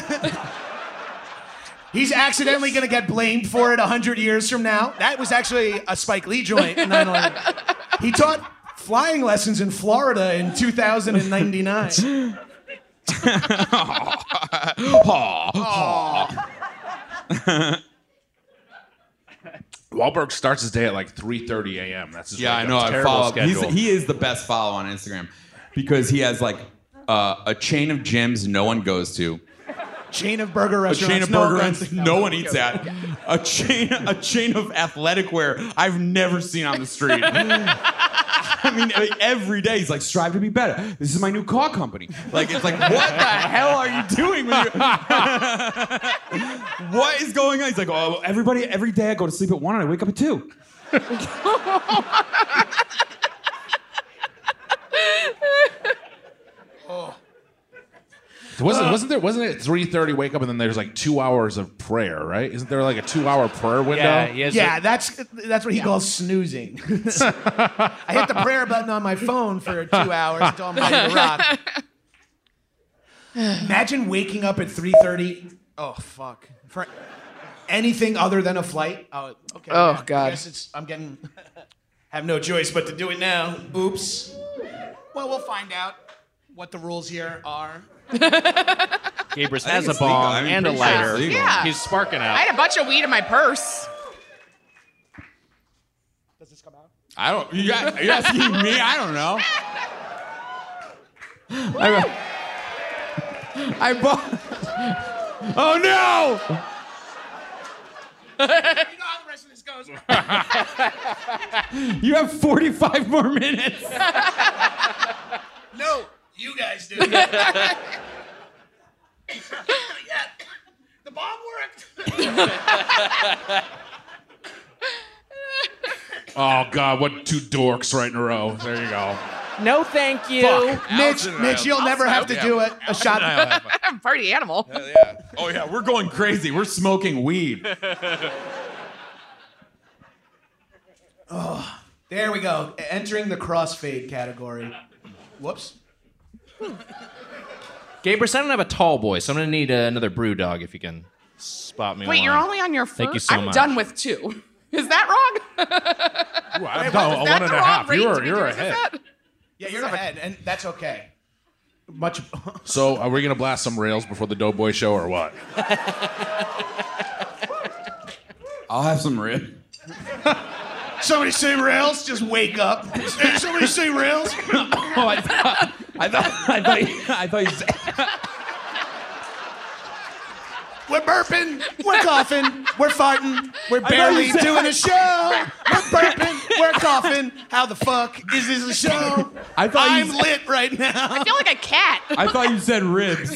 Speaker 2: He's accidentally going to get blamed for it 100 years from now. That was actually a Spike Lee joint in 9/11. He taught flying lessons in Florida in 2099.
Speaker 6: Wahlberg starts his day at like 3:30 a.m. That's his
Speaker 4: Yeah, I
Speaker 6: wake
Speaker 4: know.
Speaker 6: up.
Speaker 4: I
Speaker 5: Terrible
Speaker 4: follow.
Speaker 5: schedule.
Speaker 4: He is the best follow on Instagram because he has like a chain of gyms no one goes to.
Speaker 2: Chain of burger
Speaker 4: A
Speaker 2: restaurants.
Speaker 4: chain of burger restaurants no one eats at. A chain of athletic wear I've never seen on the street. I mean, like, every day he's like, strive to be better. This is my new car company. Like, it's like, what the hell are you doing? What is going on? He's like, oh, every day I go to sleep at 1 and I wake up at 2.
Speaker 6: Wasn't it 3:30 wake up and then there's like 2 hours of prayer, right? Isn't there like a 2-hour prayer window?
Speaker 5: Yeah, he has
Speaker 2: Yeah, that's what he calls snoozing. I hit the prayer button on my phone for 2 hours until I'm ready to rock. Imagine waking up at 3:30. Oh fuck. For anything other than a flight. Oh, okay.
Speaker 3: Oh,
Speaker 2: yeah.
Speaker 3: God.
Speaker 2: I guess I'm getting have no choice but to do it now. Oops. Well, we'll find out what the rules here are.
Speaker 5: Gabrus has a
Speaker 4: it's legal.
Speaker 5: bong
Speaker 4: I mean,
Speaker 5: and a
Speaker 4: pretty sure it's
Speaker 5: lighter.
Speaker 4: legal.
Speaker 3: Yeah.
Speaker 5: He's sparking
Speaker 3: I
Speaker 5: out.
Speaker 3: had a bunch of weed in my purse.
Speaker 2: Does this come out?
Speaker 4: I don't. You're asking me? I don't know. I bought. Oh no!
Speaker 2: You know how the rest of this goes.
Speaker 4: You have 45 more minutes.
Speaker 2: No, you guys do. Yeah. The bomb worked.
Speaker 6: Oh God, what 2 dorks right in a row. There you go.
Speaker 5: No, thank you.
Speaker 2: Mitch, you'll never have to do it. A shot.
Speaker 3: I'm a party animal.
Speaker 4: Yeah. Oh yeah, we're going crazy. We're smoking weed.
Speaker 2: There we go. Entering the crossfade category. Whoops.
Speaker 5: Gabrus, I don't have a tall boy, so I'm gonna need another brew dog if you can spot me.
Speaker 3: Wait,
Speaker 5: one.
Speaker 3: you're only on your first?
Speaker 5: Thank you so
Speaker 3: I'm
Speaker 5: much.
Speaker 3: done with 2. Is that wrong?
Speaker 6: Ooh, I'm
Speaker 3: Wait,
Speaker 6: down
Speaker 3: was
Speaker 6: a
Speaker 3: that
Speaker 6: 1 and
Speaker 3: the
Speaker 6: a
Speaker 3: wrong
Speaker 6: half.
Speaker 3: rate to
Speaker 6: You're
Speaker 3: be doing
Speaker 6: ahead.
Speaker 3: this at?
Speaker 2: Yeah, you're ahead, and that's okay. Much.
Speaker 6: So, are we gonna blast some rails before the Doughboy show or what?
Speaker 4: I'll have some rib.
Speaker 2: Somebody say rails. Just wake up. Hey, somebody say rails.
Speaker 4: Oh, I thought you said.
Speaker 2: We're burping. We're coughing. We're farting. We're barely
Speaker 4: you said-
Speaker 2: doing a show. We're burping. We're coughing. How the fuck is this a show?
Speaker 4: I thought you
Speaker 2: I'm
Speaker 4: said-
Speaker 2: lit right now.
Speaker 3: I feel like a cat.
Speaker 4: I thought you said ribs.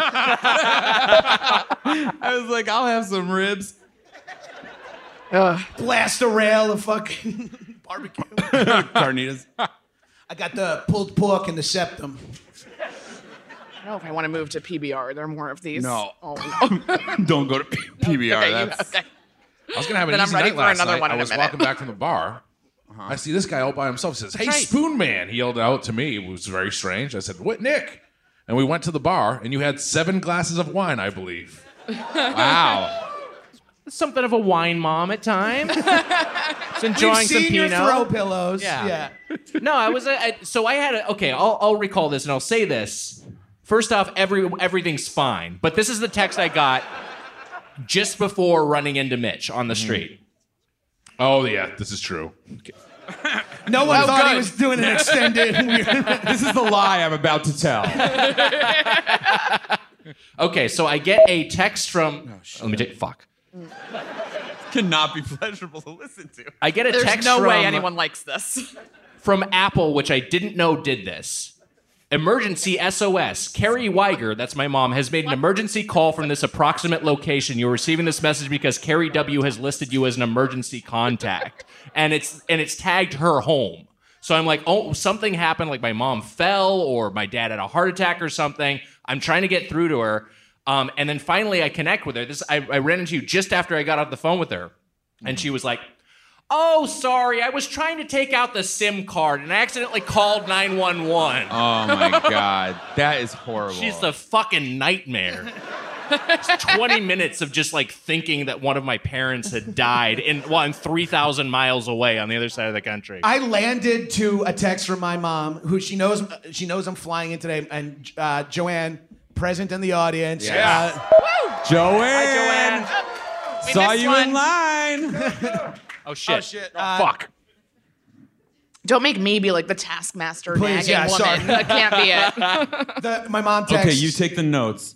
Speaker 4: I was like, I'll have some ribs.
Speaker 2: Blast a rail of fucking barbecue.
Speaker 4: Carnitas.
Speaker 2: I got the pulled pork and the septum.
Speaker 3: I don't know if I want to move to PBR. Are there more of these?
Speaker 4: No.
Speaker 3: Oh, no.
Speaker 4: Don't go to PBR.
Speaker 3: Okay,
Speaker 4: That's.
Speaker 3: okay.
Speaker 6: I was gonna have an
Speaker 3: Then I'm
Speaker 6: easy
Speaker 3: ready
Speaker 6: night
Speaker 3: for
Speaker 6: last
Speaker 3: another
Speaker 6: night.
Speaker 3: one
Speaker 6: I
Speaker 3: in a
Speaker 6: was
Speaker 3: minute.
Speaker 6: walking back from the bar. I see this guy all by himself. He says, "Hey,
Speaker 3: right.
Speaker 6: Spoon Man!" He yelled out to me. It was very strange. I said, "What, Nick?" And we went to the bar, and you had 7 glasses of wine, I believe.
Speaker 4: Wow.
Speaker 5: Something of a wine mom at times. Just enjoying
Speaker 2: We've
Speaker 5: some
Speaker 2: seen your
Speaker 5: Pinot.
Speaker 2: throw pillows.
Speaker 5: Yeah. No, I was so I had okay. I'll recall this and I'll say this. First off, everything's fine, but this is the text I got just before running into Mitch on the street.
Speaker 6: Oh yeah, this is true.
Speaker 2: No one thought he was doing an extended.
Speaker 4: This is the lie I'm about to tell.
Speaker 5: Okay, so I get a text from. Let me take. Fuck.
Speaker 4: Cannot be pleasurable to listen to.
Speaker 5: I get a
Speaker 3: There's
Speaker 5: text
Speaker 3: no
Speaker 5: from,
Speaker 3: way anyone likes this.
Speaker 5: from Apple, which I didn't know did this. Emergency SOS. Carrie Weiger, that's my mom, has made an emergency call from this approximate location. You're receiving this message because Carrie W has listed you as an emergency contact, and it's tagged her home. So I'm like, oh, something happened. Like my mom fell, or my dad had a heart attack, or something. I'm trying to get through to her, and then finally I connect with her. I ran into you just after I got off the phone with her, and she was like, "Oh, sorry, I was trying to take out the SIM card and I accidentally called 911.
Speaker 4: Oh my god, that is horrible.
Speaker 5: She's the fucking nightmare. It's 20 minutes of just like thinking that one of my parents had died in 3,000 miles away on the other side of the country.
Speaker 2: I landed to a text from my mom, who she knows I'm flying in today, and Joanne, present in the audience.
Speaker 6: Yeah.
Speaker 4: Joanne.
Speaker 5: Hi, Joanne.
Speaker 3: We
Speaker 4: Saw
Speaker 3: missed
Speaker 4: you
Speaker 3: one.
Speaker 4: in line.
Speaker 5: Oh shit!
Speaker 2: Oh, shit.
Speaker 5: Fuck!
Speaker 3: Don't make me be like the taskmaster
Speaker 2: Please,
Speaker 3: nagging
Speaker 2: yeah,
Speaker 3: woman.
Speaker 2: sorry.
Speaker 3: That can't be it.
Speaker 2: My mom texts.
Speaker 4: Okay, you take the notes.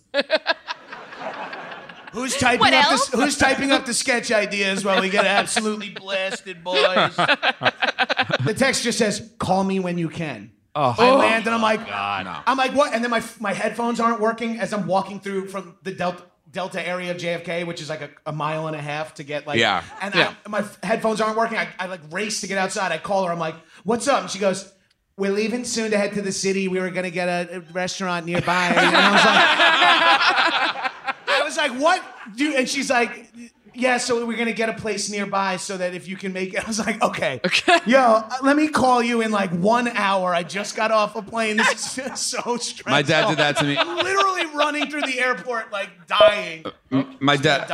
Speaker 2: Who's typing
Speaker 3: What
Speaker 2: up
Speaker 3: else?
Speaker 2: who's typing up the sketch ideas while we get absolutely blasted, boys? The text just says, "Call me when you can." I land and I'm like, I'm like, what? And then my headphones aren't working as I'm walking through from the Delta area of JFK, which is like a mile and a half to get like.
Speaker 4: Yeah.
Speaker 2: And my headphones aren't working. I like race to get outside. I call her. I'm like, "What's up?" And she goes, "We're leaving soon to head to the city. We were gonna get a restaurant nearby." And I was like, "What, dude?" And she's like, "Yeah, so we're gonna get a place nearby so that if you can make it." I was like, "Okay, yo, let me call you in like 1 hour. I just got off a plane. This is just so stressful."
Speaker 4: My dad did that to me.
Speaker 2: I'm literally running through the airport like dying.
Speaker 4: My dad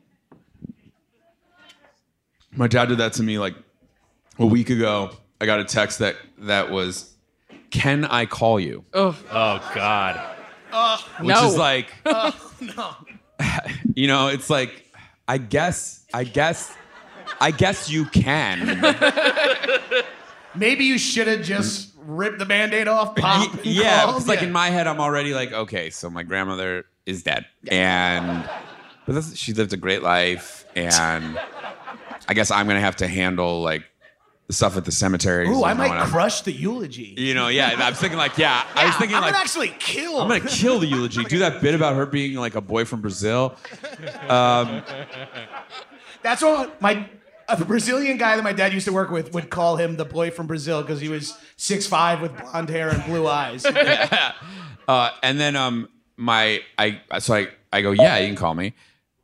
Speaker 4: did that to me like a week ago. I got a text that was, "Can I call you?"
Speaker 5: Oh God!
Speaker 4: Which is like,
Speaker 2: No.
Speaker 4: you know, it's like, I guess you can.
Speaker 2: Maybe you should have just ripped the Band-Aid off, pop. and
Speaker 4: Yeah,
Speaker 2: called.
Speaker 4: it's like in my head, I'm already like, okay, so my grandmother is dead, but she lived a great life, and I guess I'm gonna have to handle like the stuff at the cemetery.
Speaker 2: Ooh, I might crush the eulogy.
Speaker 4: You know, yeah. I was thinking like, I was thinking
Speaker 2: I'm
Speaker 4: like,
Speaker 2: gonna actually kill.
Speaker 4: I'm gonna kill the eulogy. Do that bit about her being like a boy from Brazil.
Speaker 2: That's what a Brazilian guy that my dad used to work with would call him the boy from Brazil because he was 6'5" with blonde hair and blue eyes.
Speaker 4: And then I go, yeah, you can call me.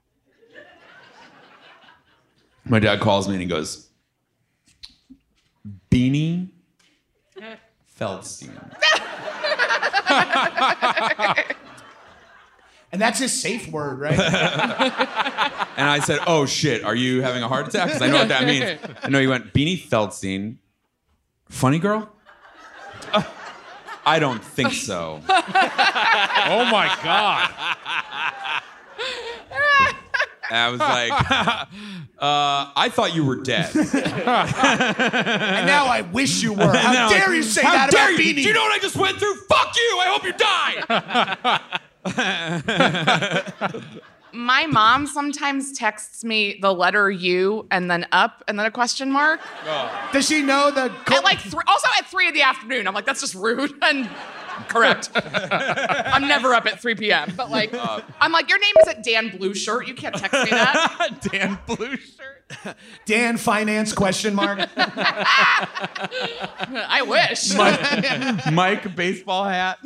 Speaker 4: My dad calls me and he goes, Beanie Feldstein.
Speaker 2: And that's his safe word, right?
Speaker 4: And I said, oh shit, are you having a heart attack? Because I know what that means. I know he went, Beanie Feldstein, funny girl? I don't think so.
Speaker 6: Oh my God.
Speaker 4: And I was like, I thought you were dead.
Speaker 2: And now I wish you were. How dare you say that
Speaker 4: dare
Speaker 2: about
Speaker 4: you?
Speaker 2: Beanie?
Speaker 4: Do you know what I just went through? Fuck you! I hope you die!
Speaker 3: My mom sometimes texts me the letter U and then up and then a question mark.
Speaker 2: Does she know the...
Speaker 3: At like also at 3 in the afternoon. I'm like, that's just rude and correct. I'm never up at 3 p.m. But like, I'm like, your name isn't Dan Blue Shirt. You can't text me that.
Speaker 4: Dan Blue Shirt.
Speaker 2: Dan Finance question mark.
Speaker 3: I wish.
Speaker 4: Mike baseball hat.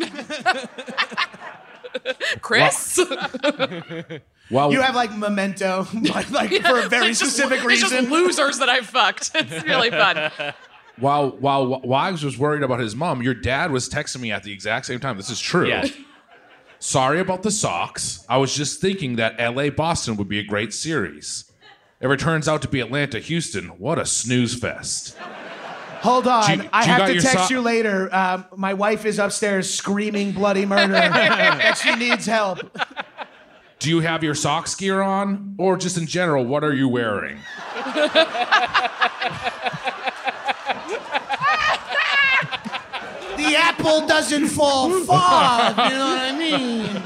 Speaker 3: Chris?
Speaker 6: Well,
Speaker 2: You have like memento, like for a very specific
Speaker 3: It's just
Speaker 2: reason.
Speaker 3: losers that I've fucked. It's really fun.
Speaker 6: while Wags was worried about his mom, your dad was texting me at the exact same time. This is true.
Speaker 5: Yeah.
Speaker 6: Sorry about the socks. I was just thinking that LA Boston would be a great series. If it turns out to be Atlanta Houston, what a snooze fest.
Speaker 2: Hold on,
Speaker 6: Do you
Speaker 2: I have
Speaker 6: got
Speaker 2: to
Speaker 6: your
Speaker 2: text
Speaker 6: so-
Speaker 2: you later. My wife is upstairs screaming bloody murder that she needs help.
Speaker 6: Do you have your socks gear on? Or just in general, what are you wearing?
Speaker 2: The apple doesn't fall far, you know what I mean?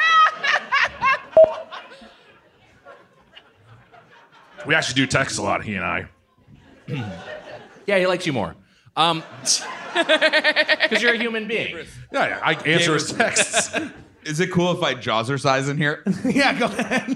Speaker 6: We actually do text a lot, he and I.
Speaker 5: Yeah, he likes you more. Because you're a human being.
Speaker 6: Yeah, I answer his texts.
Speaker 4: Is it cool if I jazzercise in here?
Speaker 2: Yeah, go ahead.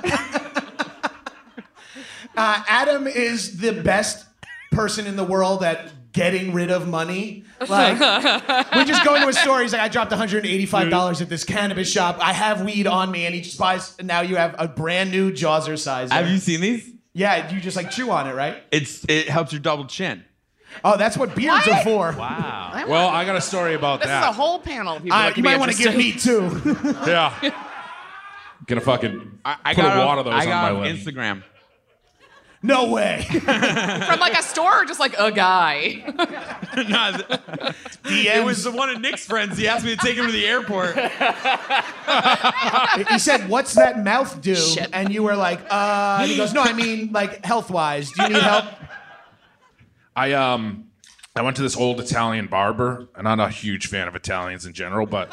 Speaker 2: Adam is the best person in the world at getting rid of money. Like, we just go into a store. He's like, I dropped $185 at this cannabis shop. I have weed on me, and he just buys. And now you have a brand new Jazzerciser.
Speaker 4: Have you seen these?
Speaker 2: Yeah, you just like chew on it, right?
Speaker 4: It helps your double chin.
Speaker 2: Oh, that's what beards are for.
Speaker 5: Wow.
Speaker 6: Well, I got a story about
Speaker 3: This is
Speaker 6: that.
Speaker 3: a whole panel of people that
Speaker 2: You
Speaker 3: can be
Speaker 2: might want to give
Speaker 3: interested.
Speaker 2: me two.
Speaker 6: Yeah. Gonna fucking
Speaker 4: I
Speaker 6: put
Speaker 4: got
Speaker 6: a wad of those
Speaker 4: I
Speaker 6: on
Speaker 4: got
Speaker 6: my
Speaker 4: on
Speaker 6: list.
Speaker 4: Instagram.
Speaker 2: No way.
Speaker 3: From like a store or just like a guy?
Speaker 4: It was the one of Nick's friends. He asked me to take him to the airport.
Speaker 2: He said, "What's that mouth do?"
Speaker 3: Shit.
Speaker 2: And you were like, and he goes, "No, I mean like health-wise. Do you need help?"
Speaker 6: I went to this old Italian barber, and I'm not a huge fan of Italians in general, but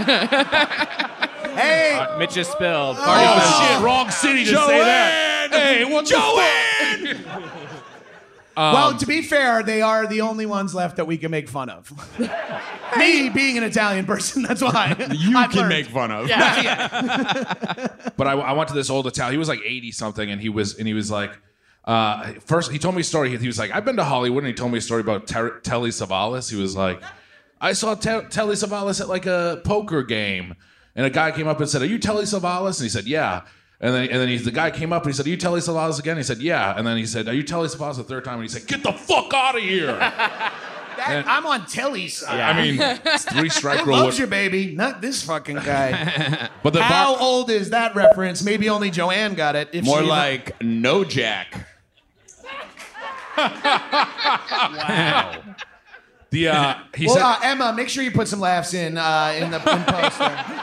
Speaker 2: Hey,
Speaker 5: Mitch just spilled.
Speaker 6: oh shit, wrong city to say that. Hey, what
Speaker 2: Joanne! Well, to be fair, they are the only ones left that we can make fun of. Me being an Italian person, that's why.
Speaker 4: You
Speaker 2: I've
Speaker 4: can
Speaker 2: learned.
Speaker 4: make fun of.
Speaker 6: But I went to this old Italian. He was like 80 something, and he was like, first he told me a story. He was like, I've been to Hollywood, and he told me a story about Telly Savalas. He was like, I saw Telly Savalas at like a poker game, and a guy came up and said, "Are you Telly Savalas?" And he said, "Yeah." And then the guy came up and he said, "Are you Telly Savalas again?" He said, "Yeah." And then he said, "Are you Telly Savalas the third time?" And he said, "Get the fuck out of here!"
Speaker 2: I'm on Telly's side.
Speaker 6: I mean, it's 3-strike
Speaker 2: Who
Speaker 6: rule.
Speaker 2: loves you, baby? Not this fucking guy.
Speaker 6: But the
Speaker 2: How old is that reference? Maybe only Joanne got it. If
Speaker 4: More
Speaker 2: she-
Speaker 4: like no Jack.
Speaker 6: he
Speaker 2: Well,
Speaker 6: said,
Speaker 2: Emma, make sure you put some laughs in post.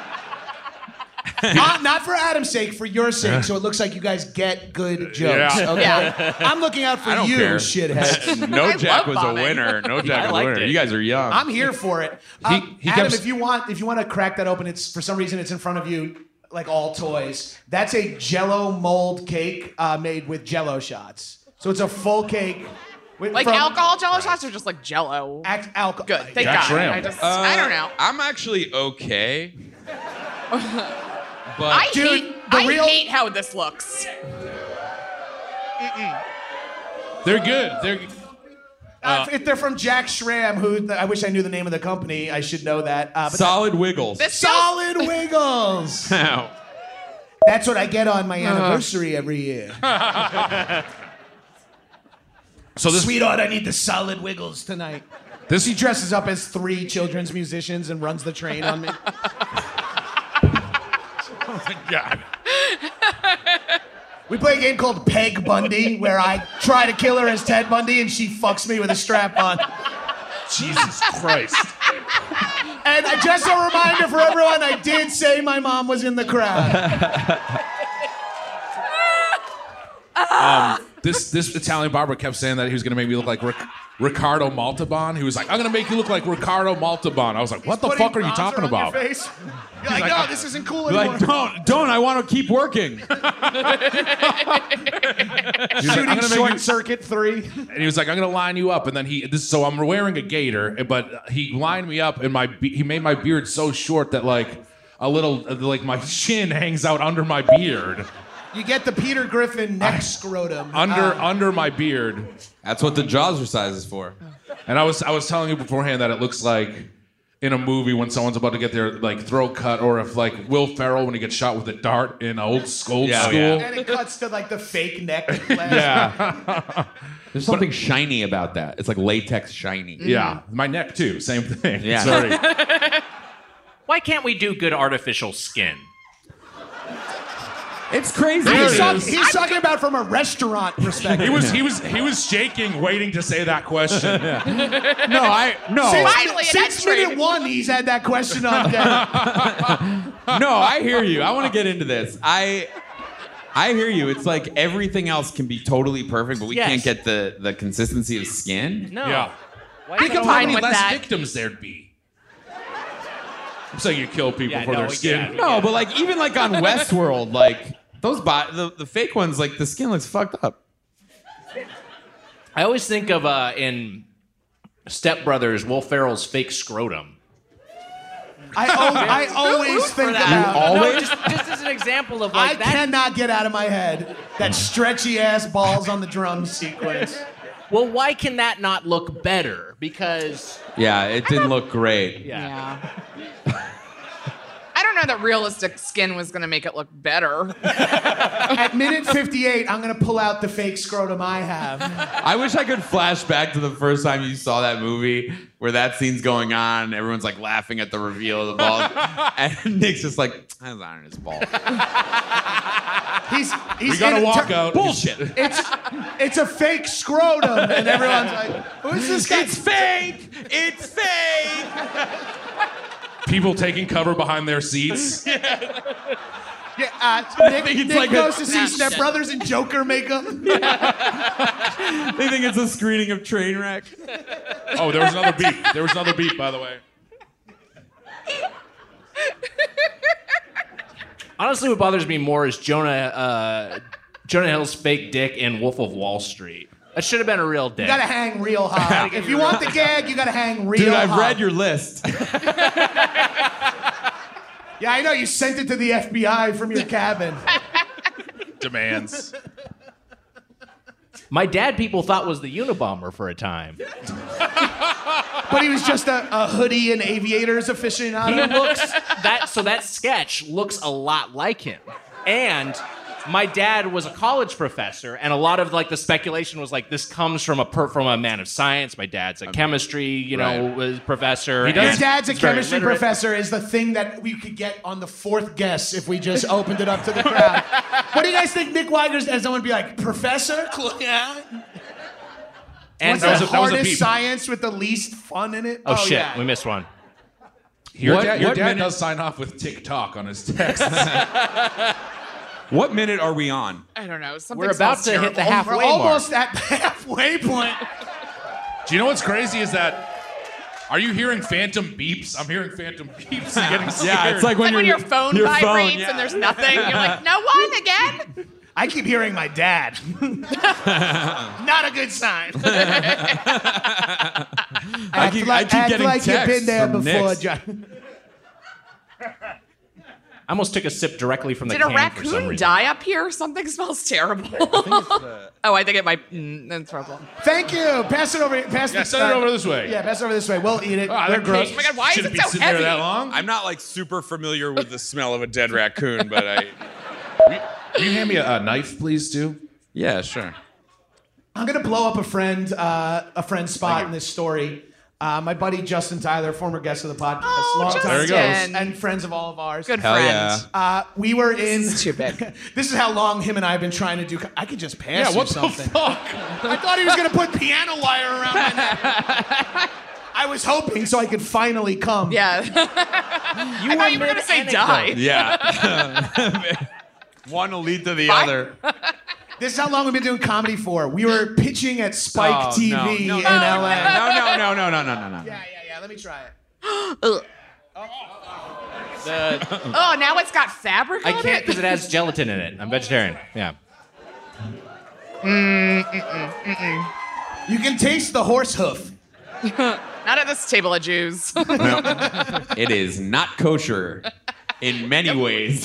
Speaker 2: Not for Adam's sake, for your sake, so it looks like you guys get good jokes.
Speaker 6: Yeah.
Speaker 2: Okay?
Speaker 3: Yeah.
Speaker 2: I'm looking out for
Speaker 4: I don't
Speaker 2: you,
Speaker 4: care.
Speaker 2: shitheads.
Speaker 4: No
Speaker 3: I
Speaker 4: Jack
Speaker 3: love
Speaker 4: was a
Speaker 3: bombing.
Speaker 4: winner. No Jack was a
Speaker 5: liked
Speaker 4: winner.
Speaker 5: it.
Speaker 4: You guys are young.
Speaker 2: I'm here for it.
Speaker 6: He
Speaker 2: Adam,
Speaker 6: kept-
Speaker 2: if you want to crack that open, it's for some reason it's in front of you, like all toys. That's a Jello mold cake made with Jello shots. So it's a full cake.
Speaker 3: Like alcohol Jello shots or just like Jello?
Speaker 2: Alcohol.
Speaker 3: Good. Thank
Speaker 6: Jack
Speaker 3: God.
Speaker 6: Schramm.
Speaker 3: I don't know.
Speaker 4: I'm actually okay. But
Speaker 3: I
Speaker 2: Dude, the real-
Speaker 3: hate how this looks.
Speaker 6: they're good. They're
Speaker 2: If they're from Jack Schramm, who I wish I knew the name of the company, I should know that. But
Speaker 4: solid wiggles.
Speaker 3: This
Speaker 2: Solid Wiggles.
Speaker 4: Now,
Speaker 2: That's what I get on my anniversary every year.
Speaker 6: so this
Speaker 2: Sweetheart, I need the Solid Wiggles tonight.
Speaker 6: this
Speaker 2: He dresses up as 3 children's musicians and runs the train on me.
Speaker 6: God.
Speaker 2: We play a game called Peg Bundy, where I try to kill her as Ted Bundy and she fucks me with a strap on.
Speaker 6: Jesus Christ.
Speaker 2: And just a reminder for everyone, I did say my mom was in the crowd.
Speaker 6: This Italian barber kept saying that he was going to make me look like Ricardo Montalban. He was like, "I'm going to make you look like Ricardo Montalban." I was like, "What the
Speaker 2: Putting
Speaker 6: fuck are you
Speaker 2: bronzer
Speaker 6: talking
Speaker 2: on your
Speaker 6: about?"
Speaker 2: face. You're like, no, this isn't cool
Speaker 4: you're
Speaker 2: anymore.
Speaker 4: like, don't. I want to keep working.
Speaker 6: He was like,
Speaker 2: Shooting
Speaker 6: "I'm gonna make
Speaker 2: Short
Speaker 6: you-"
Speaker 2: Circuit 3.
Speaker 6: And he was like, "I'm gonna line you up." And then so I'm wearing a gaiter, but he lined me up, and he made my beard so short that like a little, like my chin hangs out under my beard,
Speaker 2: You get the Peter Griffin neck scrotum.
Speaker 6: under my beard.
Speaker 4: That's what the jazzercise is for.
Speaker 6: And I was telling you beforehand that it looks like in a movie when someone's about to get their like throat cut, or if like Will Ferrell when he gets shot with a dart in old school.
Speaker 4: Yeah.
Speaker 2: And it cuts to like the fake neck.
Speaker 6: Yeah.
Speaker 4: There's something shiny about that. It's like latex shiny.
Speaker 6: Yeah, my neck too. Same thing.
Speaker 4: Yeah.
Speaker 6: Sorry.
Speaker 5: Why can't we do good artificial skin?
Speaker 4: It's crazy.
Speaker 2: He's talking about from a restaurant perspective.
Speaker 6: He was shaking, waiting to say that question.
Speaker 3: Finally, an
Speaker 2: Since
Speaker 3: X-ray.
Speaker 2: minute 1, he's had that question on deck.
Speaker 4: No, I hear you. I want to get into this. I hear you. It's like everything else can be totally perfect, but we
Speaker 5: Yes.
Speaker 4: can't get the consistency of skin.
Speaker 5: No.
Speaker 6: Yeah.
Speaker 5: Why
Speaker 6: Think
Speaker 5: can't
Speaker 6: of how
Speaker 3: fine
Speaker 6: many
Speaker 3: with
Speaker 6: less
Speaker 3: that.
Speaker 6: victims there'd be. I'm saying you kill people
Speaker 5: Yeah,
Speaker 6: for
Speaker 5: no,
Speaker 6: their skin.
Speaker 5: yeah.
Speaker 4: No, but like even like on Westworld, like those the fake ones, like the skin looks fucked up.
Speaker 5: I always think of in Step Brothers, Will Ferrell's fake scrotum.
Speaker 2: I always think about.
Speaker 4: Always.
Speaker 5: No, just as an example of
Speaker 2: I
Speaker 5: like that.
Speaker 2: cannot get out of my head that stretchy ass balls on the drums sequence.
Speaker 5: Well, why can that not look better? Because
Speaker 4: Yeah, it didn't look great.
Speaker 3: Yeah. I don't know that realistic skin was gonna make it look better.
Speaker 2: At minute 58, I'm gonna pull out the fake scrotum I have.
Speaker 4: I wish I could flash back to the first time you saw that movie where that scene's going on. Everyone's like laughing at the reveal of the ball. And Nick's just like, that's on his ball.
Speaker 2: He's
Speaker 6: We gotta walk out.
Speaker 4: Bullshit.
Speaker 2: It's a fake scrotum, and everyone's like, "Who's this guy?"
Speaker 4: It's fake. It's fake.
Speaker 6: People taking cover behind their seats.
Speaker 2: Nick
Speaker 4: it's
Speaker 2: Nick
Speaker 4: like
Speaker 2: goes
Speaker 4: a-
Speaker 2: to see Step Brothers in Joker makeup.
Speaker 4: They think it's a screening of Trainwreck.
Speaker 6: Oh, there was another beep. There was another beep, by the way.
Speaker 5: Honestly, what bothers me more is Jonah Hill's fake dick in Wolf of Wall Street. That should have been a real dick.
Speaker 2: You gotta hang real high. If you want the gag, you gotta hang real
Speaker 4: Dude,
Speaker 2: high.
Speaker 4: I've read your list.
Speaker 2: Yeah, I know. You sent it to the FBI from your cabin.
Speaker 6: Demands.
Speaker 5: My dad, people thought was the Unabomber for a time.
Speaker 2: But he was just a hoodie and aviators
Speaker 5: He
Speaker 2: aficionado.
Speaker 5: looks that sketch looks a lot like him. And my dad was a college professor, and a lot of like the speculation was like this comes from a man of science. My dad's a chemistry, was professor.
Speaker 2: His dad's a
Speaker 5: he's very
Speaker 2: chemistry
Speaker 5: literate.
Speaker 2: professor is the thing that we could get on the fourth guess if we just opened it up to the crowd. What do you guys think Nick Weiger's as someone be like, Professor? Yeah.
Speaker 5: And
Speaker 2: What's the
Speaker 6: that was a
Speaker 2: hardest
Speaker 6: beep.
Speaker 2: science with the least fun in it?
Speaker 5: oh shit,
Speaker 2: yeah.
Speaker 5: we missed one.
Speaker 6: Your
Speaker 4: What-
Speaker 6: dad
Speaker 4: what minute-
Speaker 6: does sign off with TikTok on his text.
Speaker 4: What minute are we on?
Speaker 3: I don't know. Something
Speaker 5: We're about
Speaker 3: smells
Speaker 5: to hit the
Speaker 3: terrible.
Speaker 2: We're
Speaker 5: halfway mark.
Speaker 2: almost at the halfway point.
Speaker 6: Do you know what's crazy is that, are you hearing phantom beeps? I'm hearing phantom beeps and getting scared.
Speaker 4: Yeah, it's like
Speaker 3: Like when
Speaker 4: you're-
Speaker 3: your phone
Speaker 4: your
Speaker 3: vibrates
Speaker 4: yeah.
Speaker 3: and there's nothing. You're like, no one again?
Speaker 2: I keep hearing my dad. Not a good sign.
Speaker 4: I keep getting
Speaker 2: like you've been
Speaker 4: texts
Speaker 2: there
Speaker 4: from
Speaker 2: before,
Speaker 4: Nick's.
Speaker 2: John.
Speaker 5: I almost took a sip directly from the
Speaker 3: Did a
Speaker 5: can for some
Speaker 3: raccoon
Speaker 5: reason.
Speaker 3: die up here? Something smells terrible. Oh, I think it might. That's trouble.
Speaker 2: Thank you. Pass it over. Pass
Speaker 6: Yeah, send it over this way.
Speaker 2: Yeah, pass it over this way. We'll eat it.
Speaker 6: Ah,
Speaker 2: We're
Speaker 6: that
Speaker 2: gross.
Speaker 6: cake
Speaker 3: Oh my God, why is
Speaker 6: shouldn't
Speaker 3: it
Speaker 6: be
Speaker 3: so
Speaker 6: sitting there that
Speaker 3: heavy?
Speaker 6: long.
Speaker 4: I'm not like super familiar with the smell of a dead raccoon, but
Speaker 6: Can you hand me a knife, please, too?
Speaker 4: yeah, sure.
Speaker 2: I'm gonna blow up a friend's spot in this story. My buddy Justin Tyler, former guest of the podcast, long time
Speaker 6: There he goes.
Speaker 2: and friends of all of ours.
Speaker 3: Good
Speaker 4: Hell
Speaker 3: friend.
Speaker 4: yeah.
Speaker 2: We were in.
Speaker 3: This is too big.
Speaker 2: This is how long him and I have been trying to do. I could just pass
Speaker 6: Yeah,
Speaker 2: you
Speaker 6: what the
Speaker 2: something.
Speaker 6: fuck?
Speaker 2: I thought he was gonna put piano wire around my neck. I was hoping so I could finally come.
Speaker 3: Yeah. I thought you were going to say die.
Speaker 4: Yeah. One will lead to the
Speaker 3: Fine.
Speaker 4: other.
Speaker 2: This is how long we've been doing comedy for. We were pitching at Spike
Speaker 4: Oh,
Speaker 2: TV
Speaker 4: no,
Speaker 2: in
Speaker 4: no,
Speaker 2: LA.
Speaker 4: No.
Speaker 2: Yeah. Let me try it.
Speaker 3: Oh, now it's got fabric
Speaker 5: I
Speaker 3: on
Speaker 5: can't
Speaker 3: it?
Speaker 5: because it has gelatin in it. I'm vegetarian. Yeah.
Speaker 2: You can taste the horse hoof.
Speaker 3: Not at this table of Jews.
Speaker 4: It is not kosher in many ways.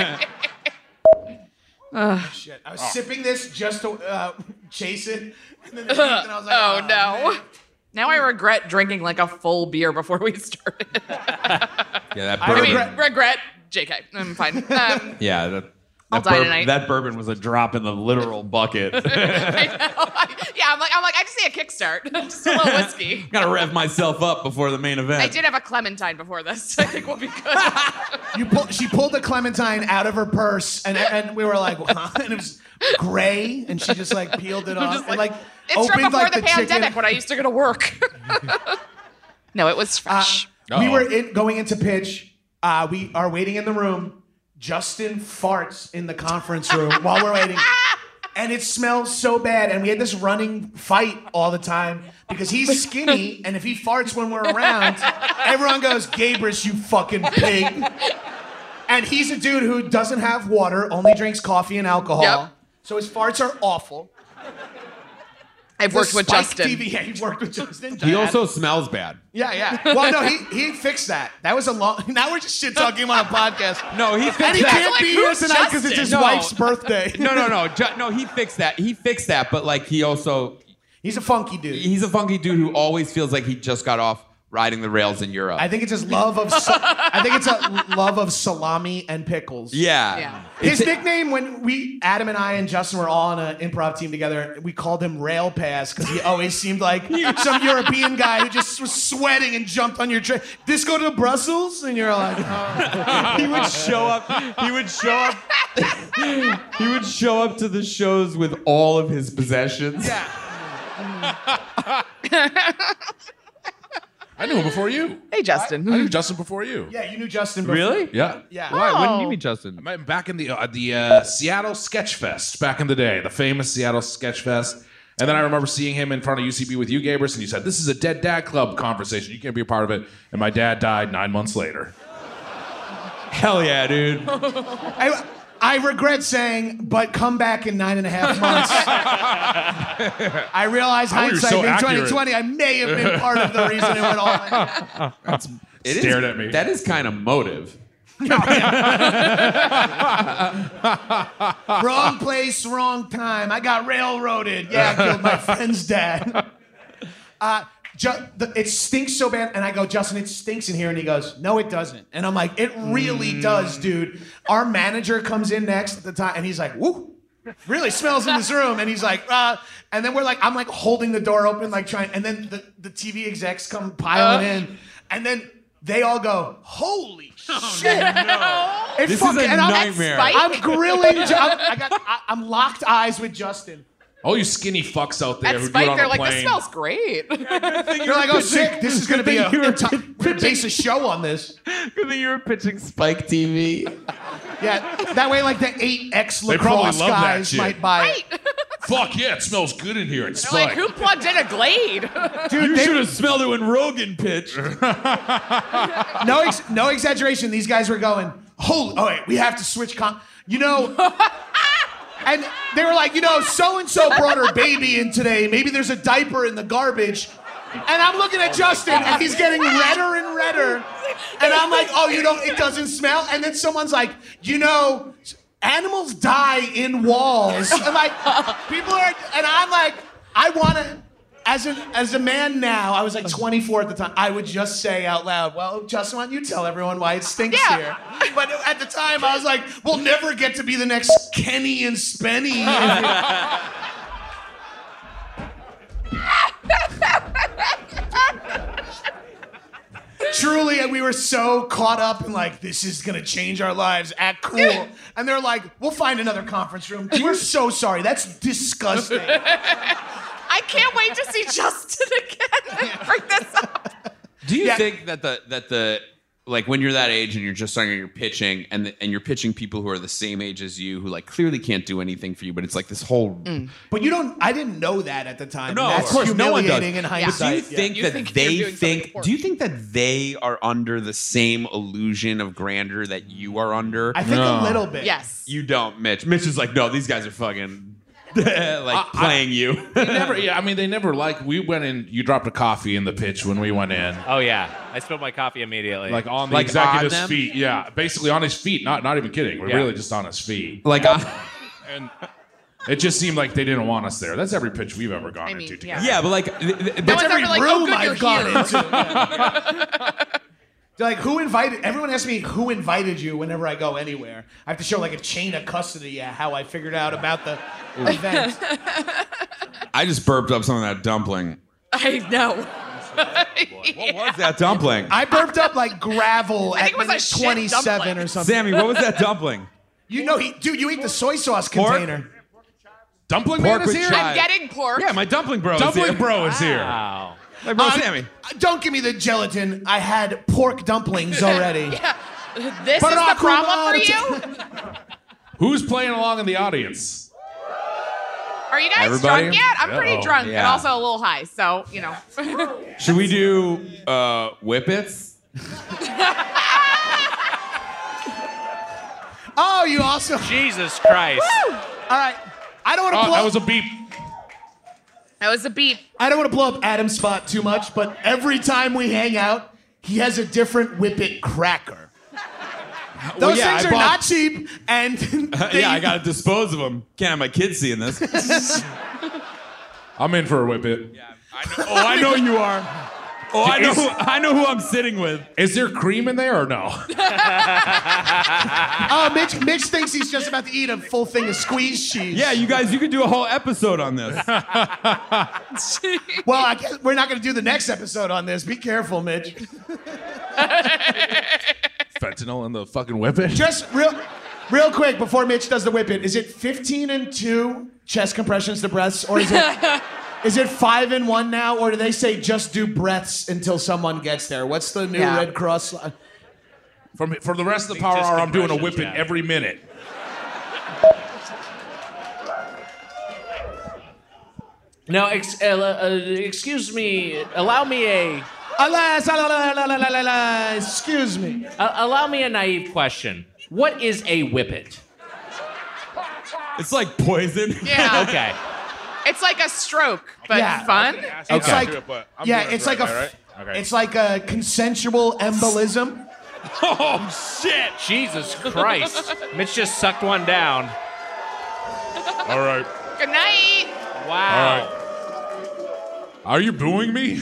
Speaker 2: Shit. I was sipping this just to chase it. And then it beeped and I was like,
Speaker 3: Oh, no.
Speaker 2: man.
Speaker 3: Now I regret drinking like a full beer before we started.
Speaker 4: Yeah, that
Speaker 2: I
Speaker 4: bourbon.
Speaker 2: regret-
Speaker 3: regret. JK. I'm fine.
Speaker 4: Yeah, that
Speaker 3: I'll die tonight.
Speaker 4: that bourbon was a drop in the literal bucket.
Speaker 3: I know. Yeah, I'm like, I just need a kickstart. Just a little whiskey.
Speaker 4: Gotta rev myself up before the main event.
Speaker 3: I did have a Clementine before this. I think we'll be good.
Speaker 2: She pulled the Clementine out of her purse, and we were like, huh? And it was gray, and she just like peeled it off.
Speaker 3: Just
Speaker 2: and,
Speaker 3: like,
Speaker 2: like
Speaker 3: it's from
Speaker 2: opened
Speaker 3: before
Speaker 2: like
Speaker 3: the pandemic
Speaker 2: chicken.
Speaker 3: when I used to go to work. No, it was fresh.
Speaker 2: We were going into pitch. We are waiting in the room. Justin farts in the conference room while we're waiting. And it smells so bad. And we had this running fight all the time because he's skinny. And if he farts when we're around, everyone goes, Gabrus, you fucking pig. And he's a dude who doesn't have water, only drinks coffee and alcohol.
Speaker 3: Yep.
Speaker 2: So his farts are awful.
Speaker 3: I've worked with
Speaker 2: Spike
Speaker 3: Justin.
Speaker 2: TV, yeah, he worked with Justin.
Speaker 4: He also smells bad.
Speaker 2: Yeah. Well, no, he fixed that. That was a long. Now we're just shit talking him on a podcast.
Speaker 4: No, he
Speaker 2: And
Speaker 4: fixed
Speaker 2: he
Speaker 4: that.
Speaker 2: can't
Speaker 3: Like,
Speaker 2: be here
Speaker 3: who's
Speaker 2: tonight because it's his
Speaker 3: Justin?
Speaker 4: No.
Speaker 2: wife's birthday.
Speaker 4: No, he fixed that. He fixed that, but like he also
Speaker 2: He's a funky dude.
Speaker 4: he's a funky dude who always feels like he just got off riding the rails in Europe.
Speaker 2: I think it's his love of. I think it's a love of salami and pickles.
Speaker 4: yeah.
Speaker 2: His nickname when Adam and I and Justin were all on an improv team together, we called him Rail Pass because he always seemed like some European guy who just was sweating and jumped on your train. This go to Brussels? And you're like, oh.
Speaker 4: He would show up. He would show up to the shows with all of his possessions.
Speaker 2: Yeah.
Speaker 6: I knew him before you.
Speaker 3: Hey, Justin.
Speaker 6: I knew Justin before you.
Speaker 2: Yeah, you knew Justin before.
Speaker 4: Really?
Speaker 6: Yeah.
Speaker 2: Yeah.
Speaker 4: Why? When did you
Speaker 3: Oh.
Speaker 4: meet Justin?
Speaker 6: I met him back in the Seattle Sketch Fest back in the day, the famous Seattle Sketch Fest. And then I remember seeing him in front of UCB with you, Gabrus, and you said, "This is a Dead Dad Club conversation. You can't be a part of it." And my dad died 9 months later.
Speaker 4: Hell yeah, dude.
Speaker 2: I regret saying, but come back in 9.5 months. I realize
Speaker 6: Oh, you're
Speaker 2: hindsight
Speaker 6: so
Speaker 2: being
Speaker 6: accurate.
Speaker 2: 2020, I may have been part of the reason it went all.
Speaker 4: It
Speaker 6: Stared at me.
Speaker 4: That is kind of motive.
Speaker 2: Wrong place, wrong time. I got railroaded. Yeah, I killed my friend's dad. It stinks so bad, and I go, Justin, it stinks in here, and he goes, no, it doesn't. And I'm like, it really does, dude. Our manager comes in next at the time, and he's like, woo, really smells in this room, and he's like, and then I'm like holding the door open, like trying, and then the TV execs come piling in, and then they all go, holy shit.
Speaker 4: This is a nightmare.
Speaker 2: I'm grilling, I'm locked eyes with Justin.
Speaker 6: All you skinny fucks out there
Speaker 3: At
Speaker 6: who do it
Speaker 3: Spike,
Speaker 6: on
Speaker 3: they're
Speaker 6: a
Speaker 3: like,
Speaker 6: plane.
Speaker 3: this smells great.
Speaker 2: You're like, oh, sick. This is going to be a base a show on this.
Speaker 4: Good thing you were pitching Spike TV.
Speaker 2: Yeah, that way, like the 8X
Speaker 6: They probably
Speaker 2: lacrosse
Speaker 6: love that
Speaker 2: guys
Speaker 6: shit.
Speaker 2: might buy it.
Speaker 3: Right.
Speaker 6: Fuck yeah, it smells good in here. It's
Speaker 3: They're like,
Speaker 6: Spike.
Speaker 3: who plugged in a Glade?
Speaker 2: Dude,
Speaker 4: You should have smelled it when Rogan pitched.
Speaker 2: no exaggeration. These guys were going, oh, wait, we have to switch and they were like, so-and-so brought her baby in today. Maybe there's a diaper in the garbage. And I'm looking at Justin, and he's getting redder and redder. And I'm like, oh, it doesn't smell? And then someone's like, animals die in walls. I'm like, people are, and I'm like, I want to, as a man now, I was like 24 at the time, I would just say out loud, well, Justin, why don't you tell everyone why it stinks here? But at the time, I was like, we'll never get to be the next Kenny and Spenny. Truly, and we were so caught up in like, this is gonna change our lives, act cool. And they're like, we'll find another conference room. We're so sorry, that's disgusting.
Speaker 3: I can't wait to see Justin again. Bring this up.
Speaker 4: Do you think that the like when you're that age and you're just starting, you're pitching and you're pitching people who are the same age as you who like clearly can't do anything for you, but it's like this whole.
Speaker 2: But I didn't know that at the time.
Speaker 4: No,
Speaker 2: That's
Speaker 4: of course, no one does.
Speaker 2: humiliating in
Speaker 4: But
Speaker 2: hindsight.
Speaker 4: do you think
Speaker 3: You
Speaker 4: that
Speaker 3: think
Speaker 4: they
Speaker 3: you're doing something
Speaker 4: think?
Speaker 3: important.
Speaker 4: Do you think that they are under the same illusion of grandeur that you are under?
Speaker 2: I think a little bit.
Speaker 3: Yes.
Speaker 4: You don't, Mitch. Mitch is like, no, these guys are fucking playing you.
Speaker 6: They never we went in, you dropped a coffee in the pitch when we went in.
Speaker 5: Oh yeah, I spilled my coffee immediately.
Speaker 6: Like on the
Speaker 4: Like
Speaker 6: executive's
Speaker 4: on them?
Speaker 6: feet. Yeah, basically on his feet. Not even kidding. We're
Speaker 5: Yeah.
Speaker 6: really just on his feet.
Speaker 4: Like,
Speaker 6: And it just seemed like they didn't want us there. That's every pitch we've ever gone into together.
Speaker 4: yeah, but like,
Speaker 3: No
Speaker 2: That's
Speaker 3: one's
Speaker 2: every
Speaker 3: ever like,
Speaker 2: room
Speaker 3: oh, good, you're
Speaker 2: I've gone
Speaker 3: here.
Speaker 2: into. They're like, who invited? Everyone asks me who invited you whenever I go anywhere. I have to show like a chain of custody how I figured out about the event.
Speaker 4: I just burped up some of that dumpling.
Speaker 3: I know.
Speaker 4: What was that dumpling?
Speaker 2: I burped up like gravel
Speaker 3: I think
Speaker 2: at
Speaker 3: it was a
Speaker 2: minute
Speaker 3: shit
Speaker 2: 27
Speaker 3: dumpling.
Speaker 2: or something.
Speaker 4: Sammy, what was that dumpling?
Speaker 2: Dude, you eat the soy sauce
Speaker 4: Pork?
Speaker 2: container.
Speaker 6: Dumpling
Speaker 4: Pork
Speaker 6: Man is
Speaker 4: with
Speaker 6: here?
Speaker 4: chives.
Speaker 3: I'm getting pork.
Speaker 4: Yeah, my dumpling bro.
Speaker 6: Dumpling
Speaker 4: is here.
Speaker 6: Bro is here.
Speaker 5: wow.
Speaker 4: My bro Sammy.
Speaker 2: Don't give me the gelatin. I had pork dumplings already.
Speaker 3: This
Speaker 2: But
Speaker 3: is the
Speaker 2: not
Speaker 3: problem for
Speaker 2: cool.
Speaker 3: you?
Speaker 6: Who's playing along in the audience?
Speaker 3: Are you guys
Speaker 4: Everybody?
Speaker 3: drunk yet? I'm pretty
Speaker 6: Uh-oh.
Speaker 3: drunk and
Speaker 4: Yeah.
Speaker 3: also a little high, so,
Speaker 4: Should we do whippets?
Speaker 2: Oh, you also.
Speaker 5: Jesus Christ.
Speaker 2: All right. I don't want to
Speaker 6: Oh,
Speaker 2: blow.
Speaker 6: that was a beep.
Speaker 3: That was a beat.
Speaker 2: I don't want to blow up Adam's spot too much, but every time we hang out, he has a different Whippet cracker. Those
Speaker 4: yeah,
Speaker 2: things
Speaker 4: I
Speaker 2: are
Speaker 4: bought-
Speaker 2: not cheap, and they,
Speaker 4: Yeah, I gotta dispose of them. Can't have my kids seeing this.
Speaker 6: I'm in for a whippet.
Speaker 4: I know you are. Oh, I know who I'm sitting with.
Speaker 6: Is there cream in there or no?
Speaker 2: Oh, Mitch thinks he's just about to eat a full thing of squeezed cheese.
Speaker 4: Yeah, you guys, you could do a whole episode on this.
Speaker 2: Well, I guess we're not going to do the next episode on this. Be careful, Mitch.
Speaker 6: Fentanyl in the fucking whippet.
Speaker 2: Just real quick before Mitch does the whip it, is it 15 and 2 chest compressions to breaths, or is it 5 and 1 now, or do they say just do breaths until someone gets there? What's the new Red Cross?
Speaker 6: For the rest of the power hour, I'm doing a whippet every minute.
Speaker 5: Now, excuse me. Allow me a.
Speaker 2: Excuse me.
Speaker 5: Allow me a naive question. What is a whippet?
Speaker 4: It's like poison.
Speaker 3: Yeah.
Speaker 5: Okay.
Speaker 3: It's like a stroke, but
Speaker 2: Yeah.
Speaker 3: fun.
Speaker 2: It's like
Speaker 6: Okay.
Speaker 2: it's like a consensual embolism.
Speaker 4: Oh, shit.
Speaker 5: Jesus Christ. Mitch just sucked one down.
Speaker 6: All right.
Speaker 3: Good night.
Speaker 5: Wow.
Speaker 6: Are you booing me?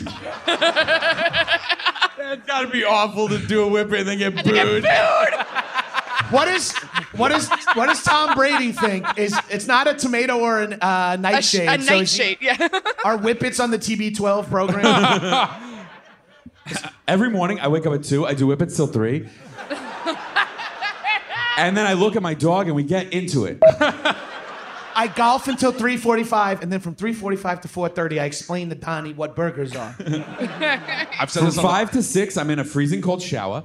Speaker 4: It's gotta be awful to do a whippet and then get booed.
Speaker 2: What does Tom Brady think? It's not a tomato or a nightshade.
Speaker 3: A nightshade, yeah.
Speaker 2: Are whippets on the TB12 program?
Speaker 4: Every morning, I wake up at 2, I do whippets till 3. And then I look at my dog and we get into it.
Speaker 2: I golf until 3:45, and then from 3:45 to 4:30, I explain to Donnie what burgers are.
Speaker 6: I've said
Speaker 4: From
Speaker 6: this
Speaker 4: 5 to 6, I'm in a freezing cold shower.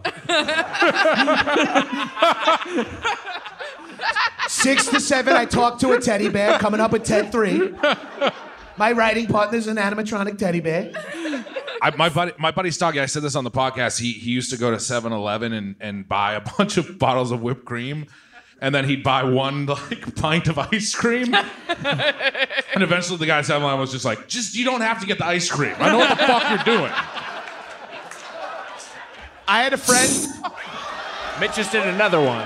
Speaker 2: 6 to 7, I talk to a teddy bear, coming up with Ted 3. My writing partner's an animatronic teddy bear.
Speaker 6: my buddy Stoggy, I said this on the podcast. He used to go to 7-Eleven and buy a bunch of bottles of whipped cream, and then he'd buy one pint of ice cream. And eventually the guy at 7-Eleven was just like, you don't have to get the ice cream. I know what the fuck you're doing.
Speaker 2: I had a friend.
Speaker 5: Mitch just did another one.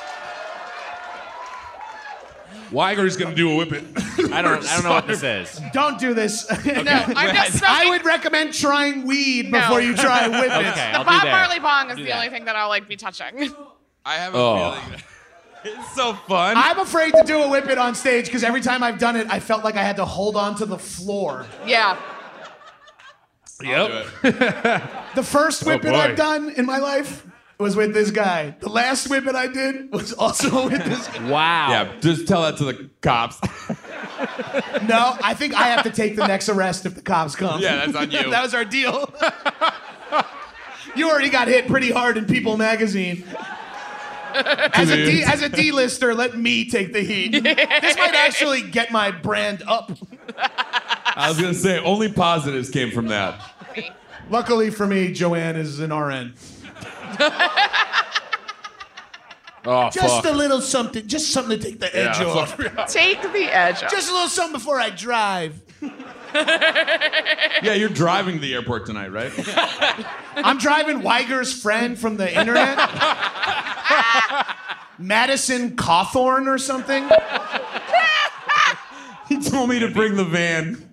Speaker 6: Weiger's gonna do a whippet.
Speaker 5: I don't know what this is.
Speaker 2: Don't do this.
Speaker 3: No, I'm just smoking.
Speaker 2: I would recommend trying weed before you try whippets.
Speaker 5: Okay,
Speaker 3: The
Speaker 5: I'll
Speaker 3: Bob
Speaker 5: do that.
Speaker 3: Marley bong is
Speaker 5: Do
Speaker 3: the
Speaker 5: that.
Speaker 3: only thing that I'll be touching.
Speaker 7: I have a feeling that
Speaker 4: It's so fun.
Speaker 2: I'm afraid to do a whippet on stage because every time I've done it, I felt like I had to hold on to the floor.
Speaker 3: Yeah.
Speaker 6: Yep.
Speaker 2: The first whippet
Speaker 6: boy.
Speaker 2: I've done in my life was with this guy. The last whippet I did was also with this guy.
Speaker 5: Wow.
Speaker 4: Yeah, just tell that to the cops.
Speaker 2: No, I think I have to take the next arrest if the cops come.
Speaker 4: Yeah, that's on you.
Speaker 2: That was our deal. You already got hit pretty hard in People magazine. As a D-lister, let me take the heat. This might actually get my brand up.
Speaker 4: I was gonna say, only positives came from that.
Speaker 2: Luckily for me, Joanne is an RN.
Speaker 6: Oh,
Speaker 2: Just
Speaker 6: fuck.
Speaker 2: a little something, just something to take the edge
Speaker 6: Yeah,
Speaker 2: off.
Speaker 6: fuck.
Speaker 3: Take the edge off.
Speaker 2: Just a little something before I drive.
Speaker 4: Yeah, you're driving to the airport tonight, right?
Speaker 2: I'm driving Weiger's friend from the internet. Madison Cawthorn or something.
Speaker 4: He told me to bring the van.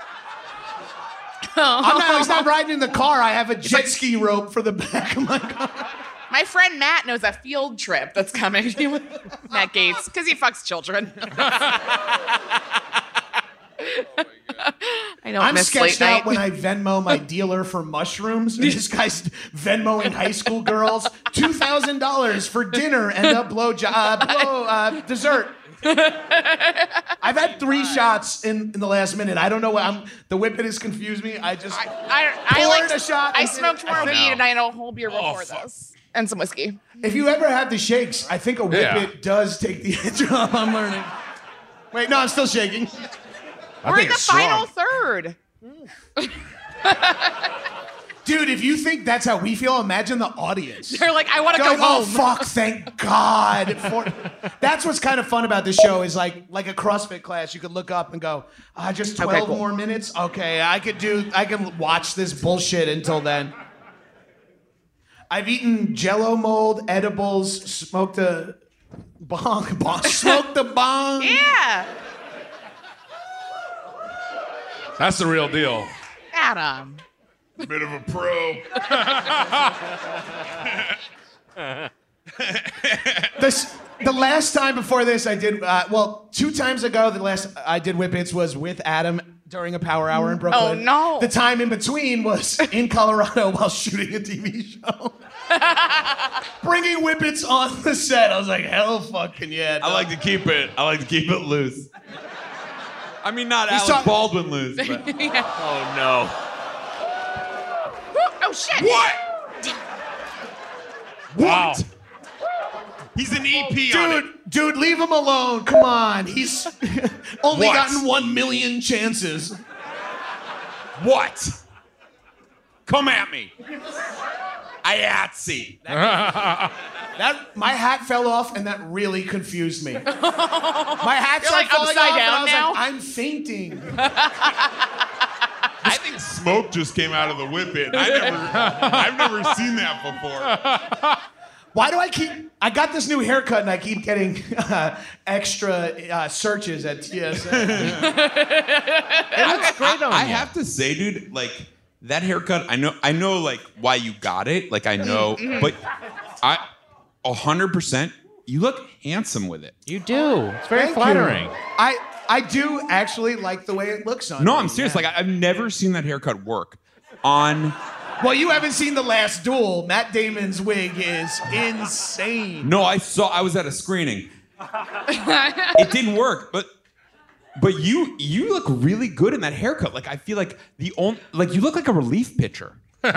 Speaker 2: He's not riding in the car. I have a jet ski rope for the back of my car.
Speaker 3: My friend Matt knows a field trip that's coming. Matt Gates, because he fucks children. I don't
Speaker 2: I'm
Speaker 3: miss
Speaker 2: sketched
Speaker 3: late night.
Speaker 2: out when I Venmo my dealer for mushrooms. And this guy's Venmoing high school girls $2,000 for dinner and a dessert. I've had 3 shots in the last minute. I don't know what the whippet has confused me. I poured a shot.
Speaker 3: I
Speaker 2: and-
Speaker 3: smoked more weed and I had a whole beer before
Speaker 6: fuck.
Speaker 3: this. And some whiskey.
Speaker 2: If you ever have the shakes, I think a whippet does take the edge off. I'm learning. Wait, no, I'm still shaking.
Speaker 3: We're in the
Speaker 6: it's strong.
Speaker 3: final third.
Speaker 2: Dude, if you think that's how we feel, imagine the audience.
Speaker 3: They're like, I want to
Speaker 2: They're
Speaker 3: go
Speaker 2: like, oh,
Speaker 3: home.
Speaker 2: fuck, thank God. That's what's kind of fun about this show is like a CrossFit class. You could look up and go, just 12
Speaker 3: cool.
Speaker 2: more minutes? Okay, I can watch this bullshit until then. I've eaten Jell-O mold, edibles, smoked a bong, smoked a bong.
Speaker 3: Yeah.
Speaker 6: That's the real deal.
Speaker 3: Adam.
Speaker 7: Bit of a pro.
Speaker 2: The last time before this I did, 2 times ago, the last I did Whippets was with Adam during a power hour in Brooklyn.
Speaker 3: Oh, no.
Speaker 2: The time in between was in Colorado while shooting a TV show. Bringing Whippets on the set. I was like, hell fucking yeah.
Speaker 4: I like to keep it loose. I mean, not
Speaker 2: He's
Speaker 4: Alec Baldwin loose, but
Speaker 5: Oh no.
Speaker 3: Oh shit!
Speaker 7: What?
Speaker 5: Wow.
Speaker 7: He's an EP on it.
Speaker 2: Dude, leave him alone. Come on. He's only
Speaker 7: What?
Speaker 2: gotten 1 million chances.
Speaker 7: What? Come at me. IATSE.
Speaker 2: My hat fell off, and that really confused me. My hat
Speaker 3: You're, like,
Speaker 2: falling
Speaker 3: upside
Speaker 2: off, and
Speaker 3: down
Speaker 2: I was
Speaker 3: now?
Speaker 2: like, I'm fainting.
Speaker 7: I think smoke just came out of the whippet. I've never seen that before.
Speaker 2: Why do I got this new haircut, and I keep getting extra searches at TSA.
Speaker 1: It looks great on
Speaker 4: I
Speaker 1: you.
Speaker 4: have to say, dude, like that haircut. I know, like why you got it. Like I know, but 100%. You look handsome with it.
Speaker 5: You do. It's very
Speaker 2: Thank
Speaker 5: flattering.
Speaker 2: you. I do actually like the way it looks on
Speaker 4: No,
Speaker 2: me,
Speaker 4: I'm serious.
Speaker 2: yeah.
Speaker 4: Like I've never seen that haircut work on.
Speaker 2: Well, you haven't seen The Last Duel. Matt Damon's wig is insane.
Speaker 4: No, I was at a screening. It didn't work, but you look really good in that haircut. Like I feel like you look like a relief pitcher.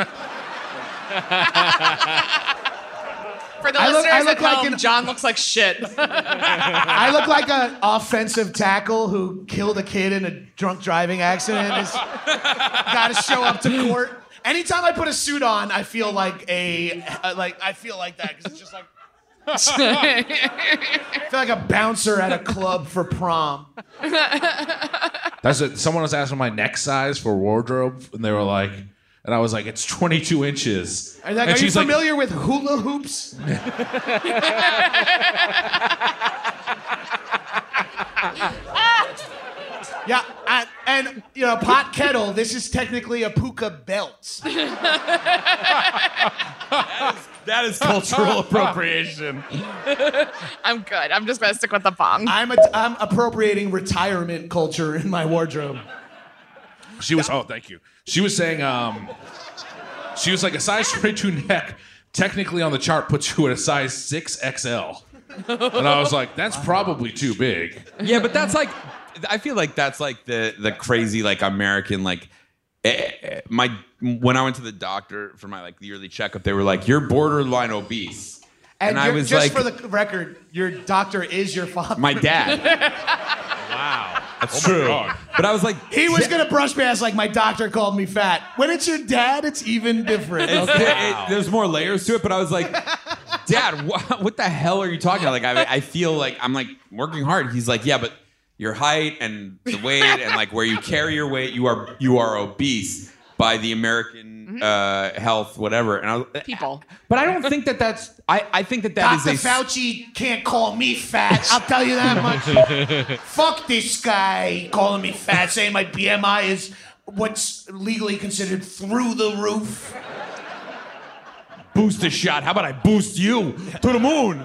Speaker 3: For the
Speaker 2: I look
Speaker 3: listeners at
Speaker 2: like
Speaker 3: home,
Speaker 2: an-
Speaker 3: John looks like shit.
Speaker 2: I look like an offensive tackle who killed a kid in a drunk driving accident. Got to show up to court. Anytime I put a suit on, I feel like I feel like that because it's just like I feel like a bouncer at a club for prom.
Speaker 6: That's it. Someone was asking my neck size for wardrobe, and they were like, and I was like, it's 22 inches.
Speaker 2: Are you
Speaker 6: she's like,
Speaker 2: familiar with hula hoops? Yeah, and you know, pot kettle. This is technically a puka belt.
Speaker 4: That is cultural appropriation.
Speaker 3: I'm good. I'm just gonna stick with the bong.
Speaker 2: I'm appropriating retirement culture in my wardrobe.
Speaker 6: She was. Oh, thank you. She was saying. She was like a size 22 neck. Technically, on the chart, puts you at a size 6XL. And I was like, that's probably too big.
Speaker 4: Yeah, but that's like, I feel like that's like the crazy like American like. When I went to the doctor for my like yearly checkup, they were like, "You're borderline obese," and I was
Speaker 2: just
Speaker 4: like,
Speaker 2: for the record, your doctor is your father.
Speaker 4: "My dad."
Speaker 5: Wow.
Speaker 4: That's true. But I was like,
Speaker 2: He was gonna brush past like my doctor called me fat. When it's your dad, it's even different.
Speaker 4: There's more layers to it, but I was like, Dad, what the hell are you talking about? Like, I feel like I'm like working hard. He's like, yeah, but your height and the weight and like where you carry your weight, you are obese by the American health, whatever. And I was,
Speaker 3: People.
Speaker 4: but I don't think that's. I think that
Speaker 2: Dr.
Speaker 4: is a.
Speaker 2: Fauci can't call me fat. I'll tell you that much. Fuck this guy calling me fat, saying my BMI is what's legally considered through the roof.
Speaker 4: Boost a shot. How about I boost you to the moon?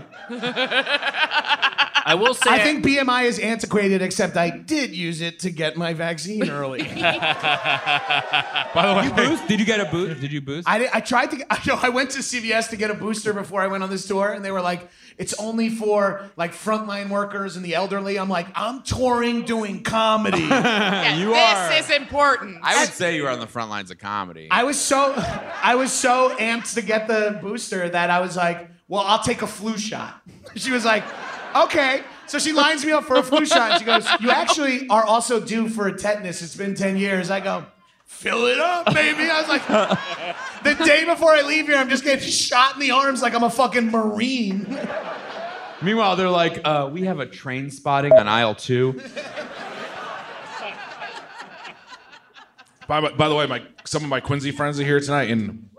Speaker 5: I will say.
Speaker 2: I think BMI is antiquated, except I did use it to get my vaccine early.
Speaker 6: By the way,
Speaker 4: You boost? Did you get a boost? Did you boost?
Speaker 2: I tried to. I went to CVS to get a booster before I went on this tour, and they were like, "It's only for like frontline workers and the elderly." I'm like, "I'm touring doing comedy."
Speaker 3: Yeah,
Speaker 4: You
Speaker 3: this
Speaker 4: are.
Speaker 3: is important.
Speaker 4: I would say you were on the front lines of comedy.
Speaker 2: I was so amped to get the booster that I was like, "Well, I'll take a flu shot." She was like, "Okay." So she lines me up for a flu shot, and she goes, "You actually are also due for a tetanus. It's been 10 years." I go, "Fill it up, baby." I was like, the day before I leave here, I'm just getting shot in the arms like I'm a fucking Marine.
Speaker 4: Meanwhile, they're like, we have a train spotting on aisle 2.
Speaker 6: by the way, some of my Quincy friends are here tonight, and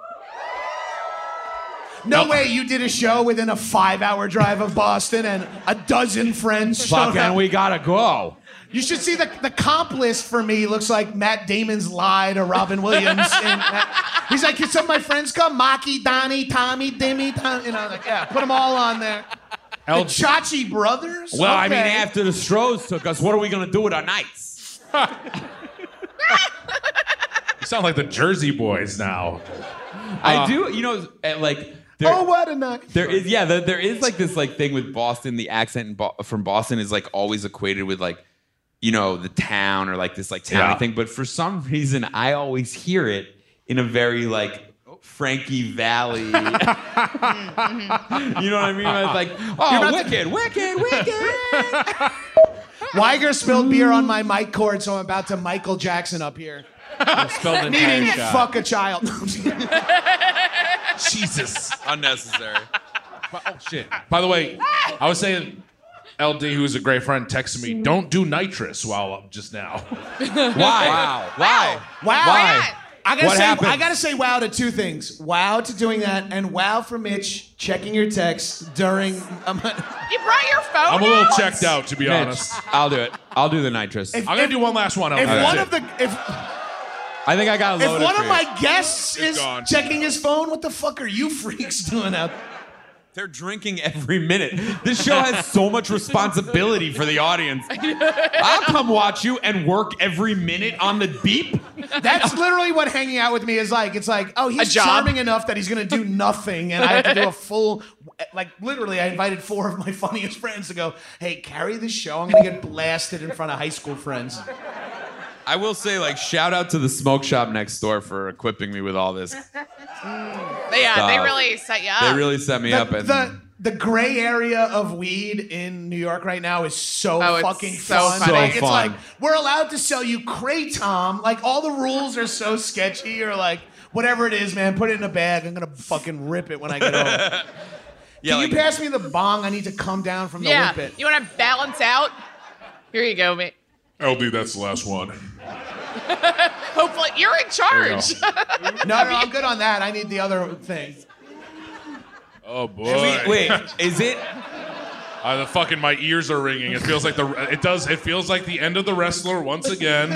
Speaker 2: No way you did a show within a 5-hour drive of Boston and a dozen friends showed
Speaker 4: Fucking,
Speaker 2: up.
Speaker 4: we gotta go.
Speaker 2: You should see the comp list for me. Looks like Matt Damon's lie to Robin Williams. He's like, can some of my friends come? Maki, Donnie, Tommy, Dimmy, Tom. You know, like, yeah, put them all on there. The Chachi brothers?
Speaker 4: Well, I mean,
Speaker 2: Okay.
Speaker 4: after the Strohs took us, what are we gonna do with our nights?
Speaker 6: You sound like the Jersey Boys now.
Speaker 4: I do, you know, like.
Speaker 2: Oh, what a night.
Speaker 4: There is, yeah, there is like this like thing with Boston. The accent from Boston is like always equated with like, you know, the town or like this like town thing. But for some reason, I always hear it in a very like Frankie Valley. You know what I mean? It's like, oh, wicked.
Speaker 2: Weiger spilled beer on my mic cord, so I'm about to Michael Jackson up here.
Speaker 5: Spelled an
Speaker 2: Needing
Speaker 5: entire shot.
Speaker 2: fuck a child.
Speaker 4: Jesus, unnecessary.
Speaker 6: Oh shit! By the way, I was saying, LD, who's a great friend, texted me, "Don't do nitrous." While just now.
Speaker 4: Why? Why?
Speaker 2: Wow.
Speaker 4: What happened?
Speaker 2: I gotta say wow to two things. Wow to doing that, and wow for Mitch checking your texts during.
Speaker 3: You brought your phone
Speaker 6: I'm a little
Speaker 3: out?
Speaker 6: checked out, to be honest.
Speaker 4: I'll do it. I'll do the nitrous.
Speaker 6: I'm gonna do one last one.
Speaker 2: If
Speaker 6: LD.
Speaker 2: one of the
Speaker 4: I think I got a load
Speaker 2: if one
Speaker 4: for
Speaker 2: of
Speaker 4: you.
Speaker 2: my guests is
Speaker 6: gone.
Speaker 2: checking his phone, what the fuck are you freaks doing out there?
Speaker 4: They're drinking every minute. This show has so much responsibility for the audience. I'll come watch you and work every minute on the beep.
Speaker 2: That's literally what hanging out with me is like. It's like, oh, he's
Speaker 3: job?
Speaker 2: charming enough that he's gonna do nothing, and I have to do a full. Like literally, I invited 4 of my funniest friends to go. Hey, carry this show. I'm gonna get blasted in front of high school friends.
Speaker 4: I will say, like, shout out to the smoke shop next door for equipping me with all this.
Speaker 3: Yeah, they really set you up.
Speaker 4: They really set me up. And
Speaker 2: The gray area of weed in New York right now is so
Speaker 3: Oh, it's
Speaker 2: fucking
Speaker 3: so
Speaker 2: fun.
Speaker 3: funny.
Speaker 2: Like,
Speaker 4: So
Speaker 2: it's
Speaker 4: fun.
Speaker 2: like we're allowed to sell you Kratom. Like all the rules are so sketchy. Or like whatever it is, man, put it in a bag. I'm gonna fucking rip it when I get home.
Speaker 4: yeah,
Speaker 2: Can
Speaker 4: like,
Speaker 2: you pass me the bong? I need to come down from the
Speaker 3: Yeah.
Speaker 2: whip it.
Speaker 3: You want to balance out? Here you go, mate.
Speaker 6: LD, that's the last one.
Speaker 3: Hopefully, you're in charge.
Speaker 2: No, I'm good on that. I need the other thing.
Speaker 6: Oh boy.
Speaker 4: wait, is it?
Speaker 6: The fucking my ears are ringing. It feels like It feels like the end of The Wrestler once again.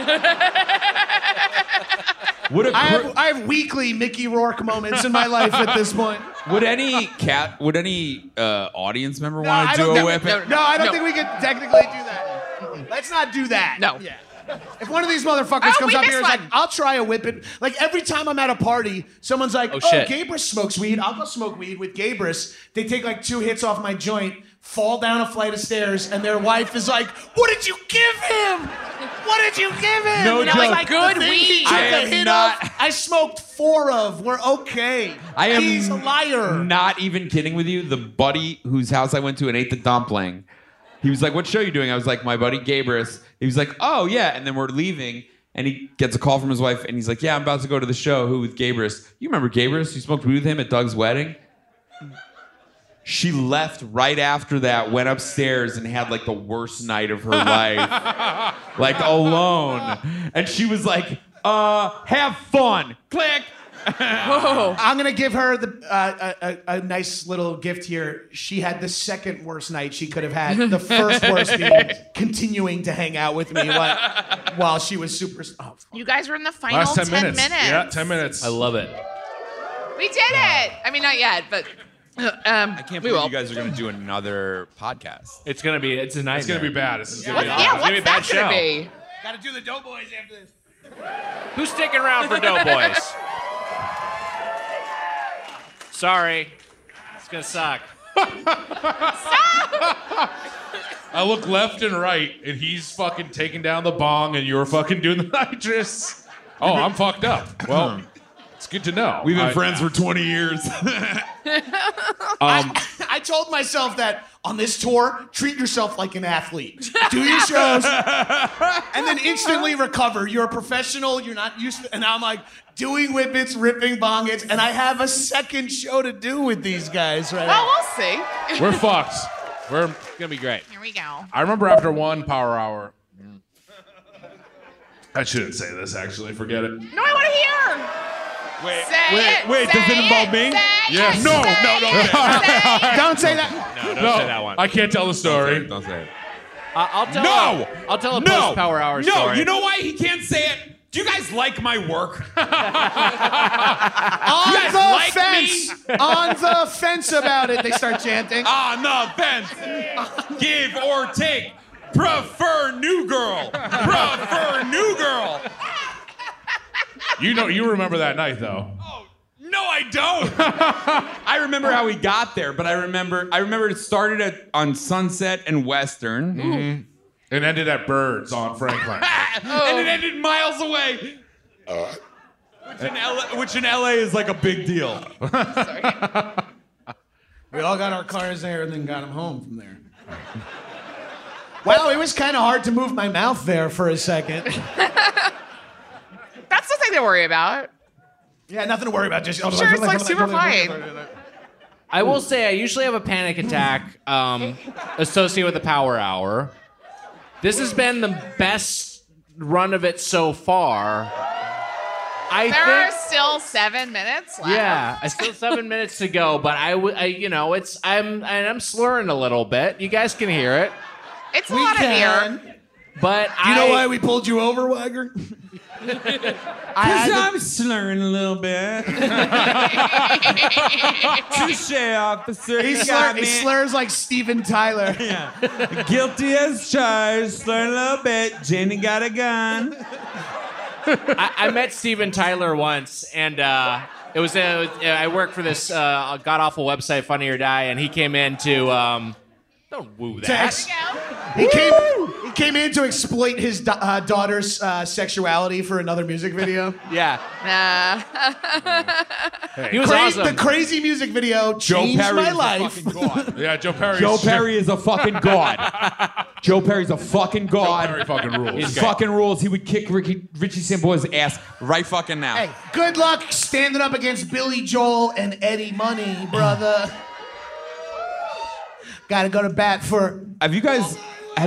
Speaker 2: I have weekly Mickey Rourke moments in my life at this point.
Speaker 4: Would any audience member
Speaker 2: No,
Speaker 4: want
Speaker 2: I
Speaker 4: to do
Speaker 2: don't
Speaker 4: a
Speaker 2: think-
Speaker 4: whipping?
Speaker 2: No, I don't think we can technically do that. Let's not do that.
Speaker 3: No.
Speaker 2: Yeah. If one of these motherfuckers
Speaker 3: Oh,
Speaker 2: comes
Speaker 3: we
Speaker 2: up
Speaker 3: missed
Speaker 2: here and is like,
Speaker 3: one.
Speaker 2: I'll try a whip it. Like every time I'm at a party, someone's like, oh,
Speaker 5: shit.
Speaker 2: Gabrus smokes weed. I'll go smoke weed with Gabrus. They take like 2 hits off my joint, fall down a flight of stairs, and their wife is like, what did you give him? What did you give him?
Speaker 4: No
Speaker 2: and I'm
Speaker 4: joke.
Speaker 2: like,
Speaker 3: Good
Speaker 2: the thing he
Speaker 3: weed.
Speaker 2: took
Speaker 4: I
Speaker 2: a
Speaker 4: am
Speaker 2: hit
Speaker 4: not-
Speaker 2: of, I smoked 4 of. We're okay.
Speaker 4: I am
Speaker 2: He's a liar.
Speaker 4: Not even kidding with you. The buddy whose house I went to and ate the dumpling, he was like, what show you doing? I was like, my buddy Gabrus. He was like, oh, yeah. And then we're leaving, and he gets a call from his wife, and he's like, yeah, I'm about to go to the show. Who with Gabrus? You remember Gabrus? You smoked weed with him at Doug's wedding? She left right after that, went upstairs, and had like the worst night of her life. Like alone. And she was like, have fun. Click.
Speaker 2: I'm gonna give her a nice little gift here. She had the second worst night she could have had. The first worst being continuing to hang out with me while she was super. Oh,
Speaker 3: You guys were in the final
Speaker 6: Last 10
Speaker 3: 10
Speaker 6: minutes. Yeah, 10 minutes.
Speaker 5: I love it.
Speaker 3: We did it. I mean, not yet, but
Speaker 4: I can't
Speaker 3: we
Speaker 4: believe
Speaker 3: will.
Speaker 4: you guys are going to do another podcast.
Speaker 5: It's a nightmare.
Speaker 6: It's gonna be bad. This is gonna
Speaker 3: What,
Speaker 6: be
Speaker 3: yeah,
Speaker 6: awful.
Speaker 3: what's
Speaker 5: be a bad
Speaker 3: that gonna
Speaker 5: show.
Speaker 3: be?
Speaker 2: gotta do the Doughboys after this.
Speaker 5: Who's sticking around for Doughboys? Sorry. It's gonna suck.
Speaker 6: I look left and right, and he's fucking taking down the bong, and you're fucking doing the nitrous. Oh, I'm fucked up. Well, it's good to know.
Speaker 4: We've been friends for 20 years.
Speaker 2: I told myself that on this tour, treat yourself like an athlete. Do your shows, and then instantly recover. You're a professional. You're not used to. And now I'm like doing whippets, ripping bong hits, and I have a second show to do with these guys right now.
Speaker 3: Oh, we'll see.
Speaker 6: We're fucked. We're.
Speaker 5: Gonna be great.
Speaker 3: Here we go.
Speaker 6: I remember after one power hour. I shouldn't say this. Actually, forget it.
Speaker 3: No, I want to hear.
Speaker 4: Wait,
Speaker 3: Say it,
Speaker 4: wait,
Speaker 3: say
Speaker 4: does it involve
Speaker 3: it,
Speaker 4: me?
Speaker 3: say
Speaker 6: Yes.
Speaker 3: it,
Speaker 6: No,
Speaker 3: say
Speaker 6: no,
Speaker 3: it, say it.
Speaker 2: Don't say that.
Speaker 5: No, don't say that one.
Speaker 6: I can't tell the story.
Speaker 4: Don't say it.
Speaker 5: I'll tell
Speaker 4: No!
Speaker 5: I'll tell a
Speaker 4: No!
Speaker 5: post-power hour
Speaker 4: No,
Speaker 5: story.
Speaker 4: you know why he can't say it? Do you guys like my work?
Speaker 2: On
Speaker 4: guys
Speaker 2: the
Speaker 4: like
Speaker 2: fence. On the fence about it. They start chanting.
Speaker 4: On the fence. Give or take. Prefer new girl. Prefer new girl.
Speaker 6: You remember that night though.
Speaker 4: No, I don't. I remember how we got there, but I remember it started on Sunset and Western.
Speaker 6: Mm-hmm. It ended at Birds on Franklin.
Speaker 4: And it ended miles away. Which in LA is like a big deal.
Speaker 2: We all got our cars there and then got them home from there. Wow, it was kind of hard to move my mouth there for a second.
Speaker 3: That's the thing to worry about.
Speaker 2: Yeah, nothing to worry about. Just
Speaker 3: Sure, it's like super fine.
Speaker 5: I will say I usually have a panic attack associated with the power hour. This has been the best run of it so far.
Speaker 3: There are still 7 minutes left.
Speaker 5: Yeah, I still have 7 minutes to go, but I'm slurring a little bit. You guys can hear it,
Speaker 3: It's a lot of beer.
Speaker 5: but
Speaker 2: You know why we pulled you over, Wagger?
Speaker 4: I'm slurring a little bit. Touche, officer.
Speaker 2: He slurs like Steven Tyler.
Speaker 4: Yeah. Guilty as charged. Slurring a little bit. Jenny got a gun.
Speaker 5: I met Steven Tyler once, and I work for this god awful website, Funny or Die, and he came in to don't woo that.
Speaker 2: He came in to exploit his daughter's sexuality for another music video.
Speaker 5: Yeah,
Speaker 3: Nah.
Speaker 5: he was awesome.
Speaker 2: The crazy music video changed my life.
Speaker 6: Yeah, Joe Perry.
Speaker 4: Joe Perry is a fucking god. Joe Perry's a fucking god.
Speaker 6: Joe Perry fucking rules.
Speaker 4: He fucking rules. He would kick Richie Samboa's ass right fucking now.
Speaker 2: Hey, good luck standing up against Billy Joel and Eddie Money, brother. Gotta go to bat for.
Speaker 4: Have you guys?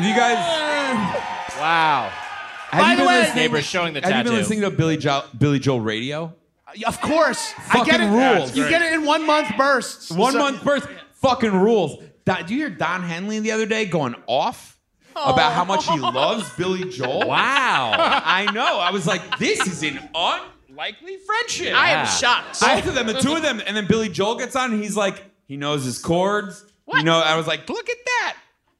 Speaker 5: Wow.
Speaker 2: By the way,
Speaker 5: Neighbors showing the
Speaker 4: Have you
Speaker 5: tattoo.
Speaker 4: been listening to Billy Joel radio?
Speaker 2: Of course,
Speaker 4: Fucking
Speaker 2: I get it.
Speaker 4: rules.
Speaker 2: You get it in 1 month bursts.
Speaker 4: 1 month first. Fucking rules. Do you hear Don Henley the other day going off about how much he loves Billy Joel?
Speaker 5: Wow.
Speaker 4: I know. I was like, this is an unlikely friendship.
Speaker 3: I am shocked.
Speaker 4: Both of them, the two of them, and then Billy Joel gets on and he's like, he knows his chords.
Speaker 3: What?
Speaker 4: You know, I was like, look at that.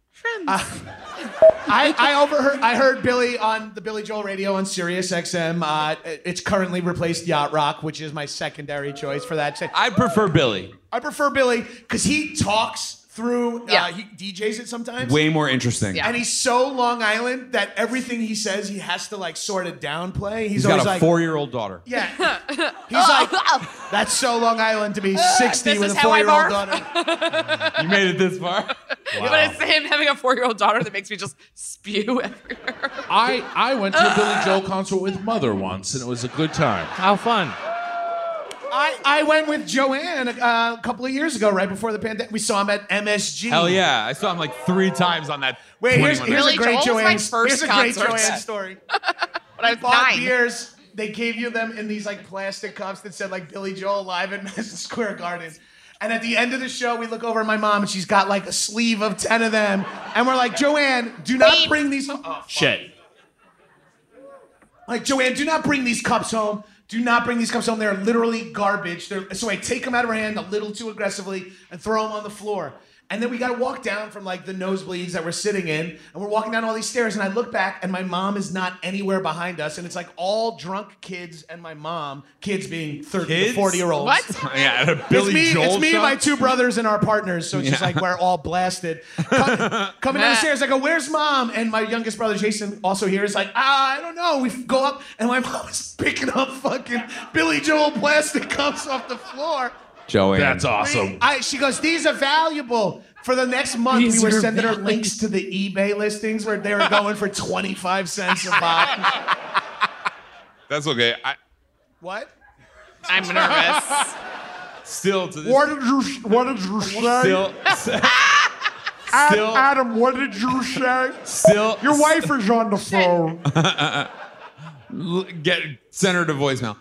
Speaker 2: I heard Billy on the Billy Joel radio on Sirius XM. It's currently replaced Yacht Rock, which is my secondary choice for that.
Speaker 4: I prefer Billy.
Speaker 2: I prefer Billy because he talks through.
Speaker 3: Yeah.
Speaker 2: He DJs it sometimes.
Speaker 4: Way more interesting.
Speaker 3: Yeah.
Speaker 2: And he's so Long Island that everything he says he has to like sort of downplay.
Speaker 4: He's
Speaker 2: always
Speaker 4: got a
Speaker 2: like,
Speaker 4: 4-year-old daughter.
Speaker 2: yeah. He's like, that's so Long Island to be 60
Speaker 3: This
Speaker 2: with
Speaker 3: is
Speaker 2: a
Speaker 3: how I
Speaker 2: 4-year-old
Speaker 3: barf.
Speaker 2: daughter.
Speaker 4: You made it this far?
Speaker 3: But it's him having a 4-year-old daughter that makes me just spew everywhere.
Speaker 6: I went to a Billy Joel concert with Mother once, and it was a good time.
Speaker 5: How fun.
Speaker 2: I went with Joanne a couple of years ago, right before the pandemic. We saw him at MSG.
Speaker 4: Hell yeah. I saw him like 3 times on that.
Speaker 2: Wait, here's
Speaker 4: 21
Speaker 2: a
Speaker 3: Billy
Speaker 2: great
Speaker 3: Joel was my
Speaker 2: Joanne.
Speaker 3: first
Speaker 2: Here's a great
Speaker 3: concert.
Speaker 2: Joanne story.
Speaker 3: But I was
Speaker 2: Bought
Speaker 3: 9.
Speaker 2: beers. They gave you them in these like plastic cups that said like Billy Joel live at Madison Square Garden. And at the end of the show, we look over at my mom and she's got like a sleeve of 10 of them. And we're like, Joanne, do not
Speaker 3: Wait.
Speaker 2: bring these home. Oh, fuck.
Speaker 5: Shit.
Speaker 2: Like, Joanne, do not bring these cups home. Do not bring these cups home. They're literally garbage. So I take them out of her hand a little too aggressively and throw them on the floor. And then we got to walk down from like the nosebleeds that we're sitting in, and we're walking down all these stairs, and I look back, and my mom is not anywhere behind us, and it's like all drunk kids and my mom, kids being 30
Speaker 4: Kids?
Speaker 2: to 40-year-olds.
Speaker 3: What?
Speaker 4: Yeah, at a Billy Joel
Speaker 2: It's me
Speaker 4: show?
Speaker 2: and my 2 brothers and our partners, so it's just
Speaker 4: Yeah.
Speaker 2: like we're all blasted. Coming down the stairs, I go, where's mom? And my youngest brother, Jason, also here is like, I don't know. We go up, and my mom is picking up fucking Billy Joel plastic cups off the floor.
Speaker 4: Joanne.
Speaker 6: That's awesome.
Speaker 2: She goes, these are valuable. For the next month,
Speaker 3: These
Speaker 2: we were
Speaker 3: are
Speaker 2: sending her
Speaker 3: valuable.
Speaker 2: links to the eBay listings where they were going for 25 cents a pop.
Speaker 7: That's okay.
Speaker 2: What?
Speaker 3: I'm nervous.
Speaker 4: Still to this
Speaker 2: What did you say?
Speaker 4: still
Speaker 2: Adam, what did you say?
Speaker 4: still
Speaker 2: Your wife is on the phone.
Speaker 4: send her to voicemail.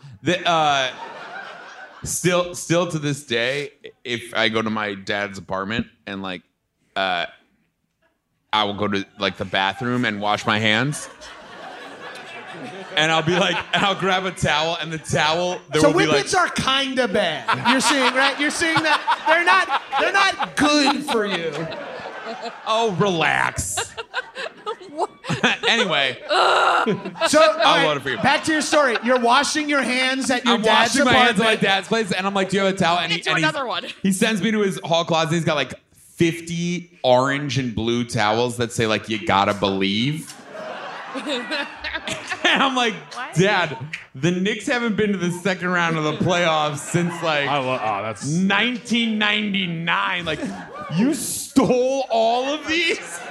Speaker 4: Still to this day, if I go to my dad's apartment and like I will go to like the bathroom and wash my hands. And I'll be like, and I'll grab a towel, and the towel. There
Speaker 2: So
Speaker 4: will be like,
Speaker 2: whippets are kind of bad. You're seeing, right? You're seeing that they're not good for you.
Speaker 4: oh, relax. Anyway,
Speaker 2: So all right,
Speaker 4: love it for you.
Speaker 2: back to your story. You're washing your hands at your
Speaker 4: I'm
Speaker 2: dad's
Speaker 4: washing my hands at my
Speaker 2: apartment.
Speaker 4: dad's place, and I'm like, "Do you have a towel?" And
Speaker 3: Get to another one.
Speaker 4: He sends me to his hall closet. He's got like 50 orange and blue towels that say like "You gotta believe." And I'm like, Dad, the Knicks haven't been to the second round of the playoffs since like
Speaker 6: that's
Speaker 4: 1999. Like, you stole all of these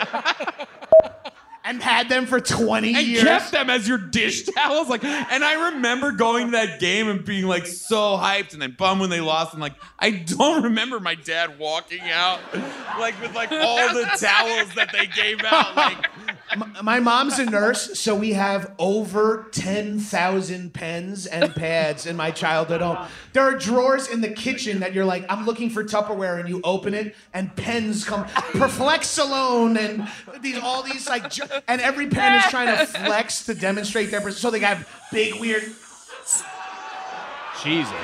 Speaker 2: And had them for 20
Speaker 4: and
Speaker 2: years.
Speaker 4: kept them as your dish towels. Like, and I remember going to that game and being like so hyped and then bummed when they lost. And like, I don't remember my dad walking out like with like all the towels that they gave out. Like,
Speaker 2: My mom's a nurse, so we have over 10,000 pens and pads in my childhood home. There are drawers in the kitchen that you're like, I'm looking for Tupperware, and you open it, and pens come, Perflexalone, and all these like, and every pen is trying to flex to demonstrate their. So they have big weird.
Speaker 5: Jesus.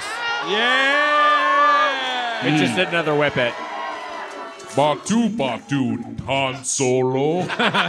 Speaker 4: yeah.
Speaker 5: Mitch just did another whippet.
Speaker 6: Batu, Han Solo.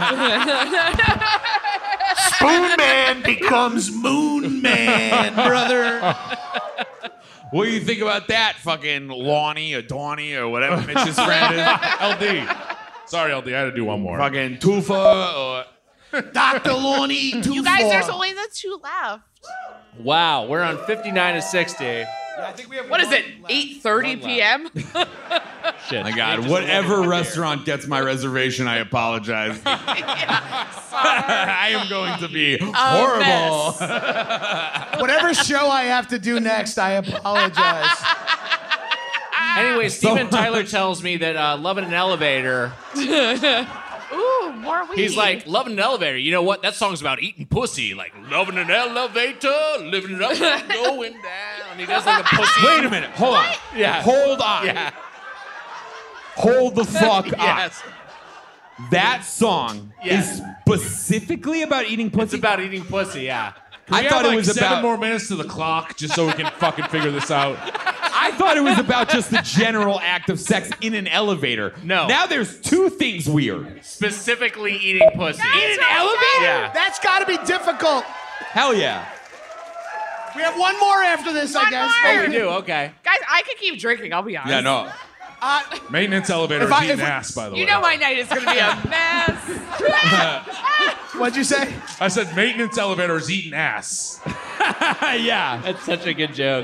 Speaker 2: Spoon Man becomes Moon Man, brother.
Speaker 4: What do you think about that, fucking Lonnie or Donnie or whatever Mitch's friend is?
Speaker 6: LD. Sorry, LD. I had to do one more.
Speaker 4: Fucking Tufa or.
Speaker 2: Dr. Lonnie,
Speaker 3: You guys, there's only the 2 left.
Speaker 5: Wow, we're on 59 to 60.
Speaker 2: I think we have
Speaker 3: What is it? 8:30 p.m.
Speaker 5: Shit.
Speaker 4: My God, whatever restaurant gets my reservation, I apologize. I am going to be horrible.
Speaker 2: Whatever show I have to do next, I apologize.
Speaker 5: Anyway, Steven Tyler tells me that Loving an Elevator,
Speaker 3: Ooh, more weed.
Speaker 5: he's like, loving an elevator. You know what? That song's about eating pussy. Like, loving an elevator, living it up, going down. He does like a pussy.
Speaker 4: Wait a minute. Hold on.
Speaker 5: Yeah.
Speaker 4: Hold on.
Speaker 5: Yeah.
Speaker 4: Hold the fuck
Speaker 5: Yes.
Speaker 4: up. That song
Speaker 5: Yes.
Speaker 4: is specifically about eating pussy.
Speaker 5: It's about eating pussy, yeah.
Speaker 4: I thought it was
Speaker 6: 7
Speaker 4: about.
Speaker 6: more minutes to the clock just so we can fucking figure this out.
Speaker 4: I thought it was about just the general act of sex in an elevator.
Speaker 5: No.
Speaker 4: Now there's 2 things weird.
Speaker 5: Specifically eating pussy.
Speaker 3: In
Speaker 4: an elevator?
Speaker 5: Yeah.
Speaker 2: That's got to be difficult.
Speaker 4: Hell yeah.
Speaker 2: We have one more after this, I
Speaker 3: One
Speaker 2: guess.
Speaker 3: more.
Speaker 5: Oh, we do? Okay.
Speaker 3: Guys, I could keep drinking. I'll be honest.
Speaker 4: Yeah, no.
Speaker 6: Maintenance elevator
Speaker 2: If
Speaker 6: is
Speaker 2: I-
Speaker 6: eating
Speaker 2: if-
Speaker 6: ass, by the way.
Speaker 3: You know my night is gonna be a mess.
Speaker 2: What'd you say?
Speaker 6: I said maintenance elevator is eating ass.
Speaker 4: Yeah.
Speaker 5: That's such a good joke.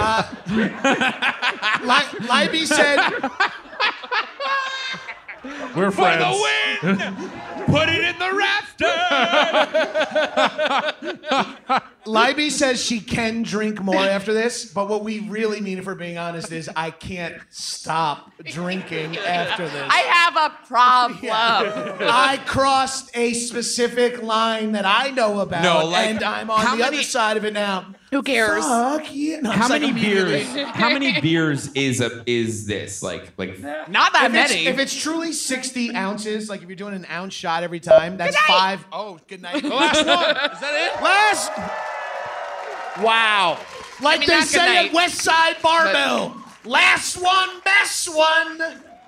Speaker 2: Libby said,
Speaker 6: We're
Speaker 4: For
Speaker 6: friends.
Speaker 4: the win! Put it in the rafter!
Speaker 2: Libby says she can drink more after this, but what we really mean, if we're being honest, is I can't stop drinking after this.
Speaker 3: I have a problem.
Speaker 2: I crossed a specific line that I know about,
Speaker 4: No, like,
Speaker 2: and I'm on
Speaker 4: how
Speaker 2: the
Speaker 4: many-
Speaker 2: other side of it now.
Speaker 3: Who cares?
Speaker 2: Fuck yeah. No,
Speaker 4: How
Speaker 2: it's like
Speaker 4: many
Speaker 2: immediately-
Speaker 4: beers? How many beers is this? Like
Speaker 3: Not that many.
Speaker 2: If it's truly 60 ounces, like if you're doing an ounce shot every time, that's
Speaker 3: Good night.
Speaker 2: 5. Oh, good night.
Speaker 6: Last one. Is that it?
Speaker 2: Last,
Speaker 5: Wow.
Speaker 2: like
Speaker 3: mean,
Speaker 2: they
Speaker 3: not good
Speaker 2: say at
Speaker 3: night.
Speaker 2: West Side Barbell, last one, best one.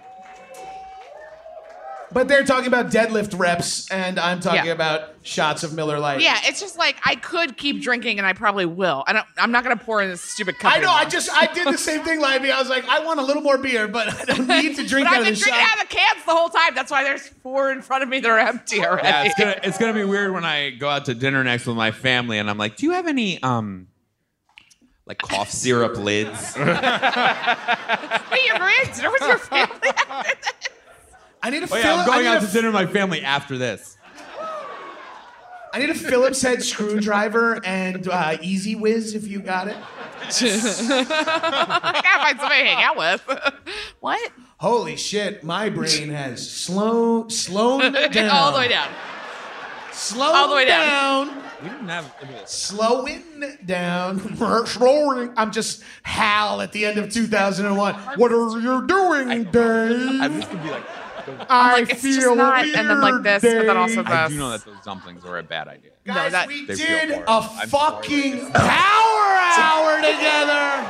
Speaker 2: But they're talking about deadlift reps, and I'm talking
Speaker 3: Yeah.
Speaker 2: about shots of Miller Lite.
Speaker 3: Yeah, it's just like I could keep drinking, and I probably will. I'm not gonna pour in this stupid cup.
Speaker 2: I know. I
Speaker 3: anymore.
Speaker 2: did the same thing, Libby. I was like, I want a little more beer, but I don't need to drink
Speaker 3: But
Speaker 2: out
Speaker 3: I've
Speaker 2: of
Speaker 3: been
Speaker 2: the
Speaker 3: drinking
Speaker 2: shot.
Speaker 3: out of the cans the whole time. That's why there's 4 in front of me that are empty already.
Speaker 4: yeah, it's gonna be weird when I go out to dinner next with my family and I'm like, do you have any like cough syrup lids?
Speaker 3: Wait, you're going to dinner with your family?
Speaker 2: I need a
Speaker 4: Oh yeah, I'm going
Speaker 2: I
Speaker 4: out
Speaker 2: need
Speaker 4: to dinner with my family after this.
Speaker 2: I need a Phillips head screwdriver and Easy Whiz if you got it.
Speaker 3: I gotta find somebody to hang out with. What?
Speaker 2: Holy shit, my brain has slowed down.
Speaker 3: All the way down.
Speaker 2: Slowed
Speaker 3: all the way down.
Speaker 4: We didn't have
Speaker 2: Slowing down. Slowing. I'm just Hal at the end of 2001. What are you doing, Dave?
Speaker 4: this would be like
Speaker 2: I
Speaker 3: It's just not, and then like this, but then also this.
Speaker 4: I do know that those dumplings are a bad idea.
Speaker 2: Guys,
Speaker 3: that-
Speaker 2: we
Speaker 4: They
Speaker 2: did
Speaker 4: feel
Speaker 2: a
Speaker 4: hard. I'm
Speaker 2: fucking power hour together.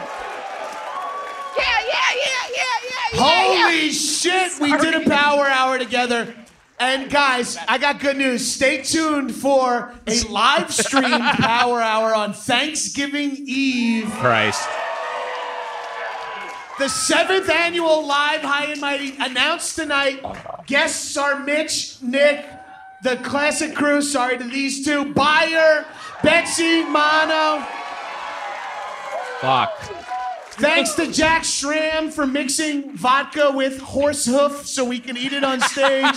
Speaker 3: Yeah.
Speaker 2: Holy shit, we did a power hour together. And guys, I got good news. Stay tuned for a live streamed power hour on Thanksgiving Eve.
Speaker 5: Christ.
Speaker 2: The 7th annual Live High and Mighty announced tonight. Guests are Mitch, Nick, the classic crew, sorry to these two, Bayer, Betsy, Mono.
Speaker 5: Fuck.
Speaker 2: Thanks to Jack Schramm for mixing vodka with horse hoof so we can eat it on stage.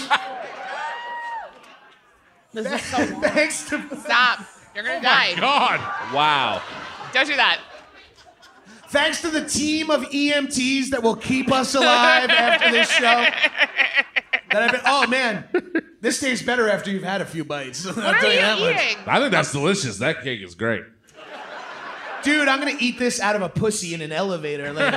Speaker 3: This is so long.
Speaker 2: Thanks to
Speaker 3: Stop. You're gonna die.
Speaker 6: God.
Speaker 5: Wow.
Speaker 3: Don't do that.
Speaker 2: Thanks to the team of EMTs that will keep us alive after this show. Oh man, this tastes better after you've had a few bites.
Speaker 3: What are you eating?
Speaker 6: I think that's delicious. That cake is great.
Speaker 2: Dude, I'm gonna eat this out of a pussy in an elevator later.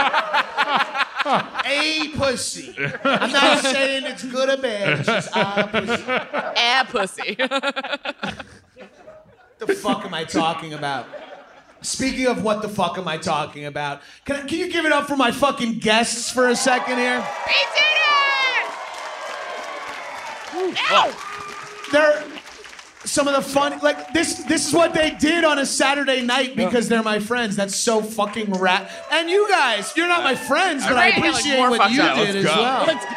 Speaker 2: A pussy. I'm not saying it's good or bad. It's just a pussy.
Speaker 3: Pussy.
Speaker 2: The fuck am I talking about? Speaking of what the fuck am I talking about? Can you give it up for my fucking guests for a second here?
Speaker 3: We did it! Ow!
Speaker 2: They're some of the fun, like this is what they did on a Saturday night because they're my friends. That's so fucking rad. And you guys, you're not my friends, but I
Speaker 3: Right, yeah, like
Speaker 2: appreciate
Speaker 3: more
Speaker 2: what
Speaker 3: fucked
Speaker 2: you
Speaker 3: up.
Speaker 2: did as
Speaker 4: Let's go.
Speaker 2: well.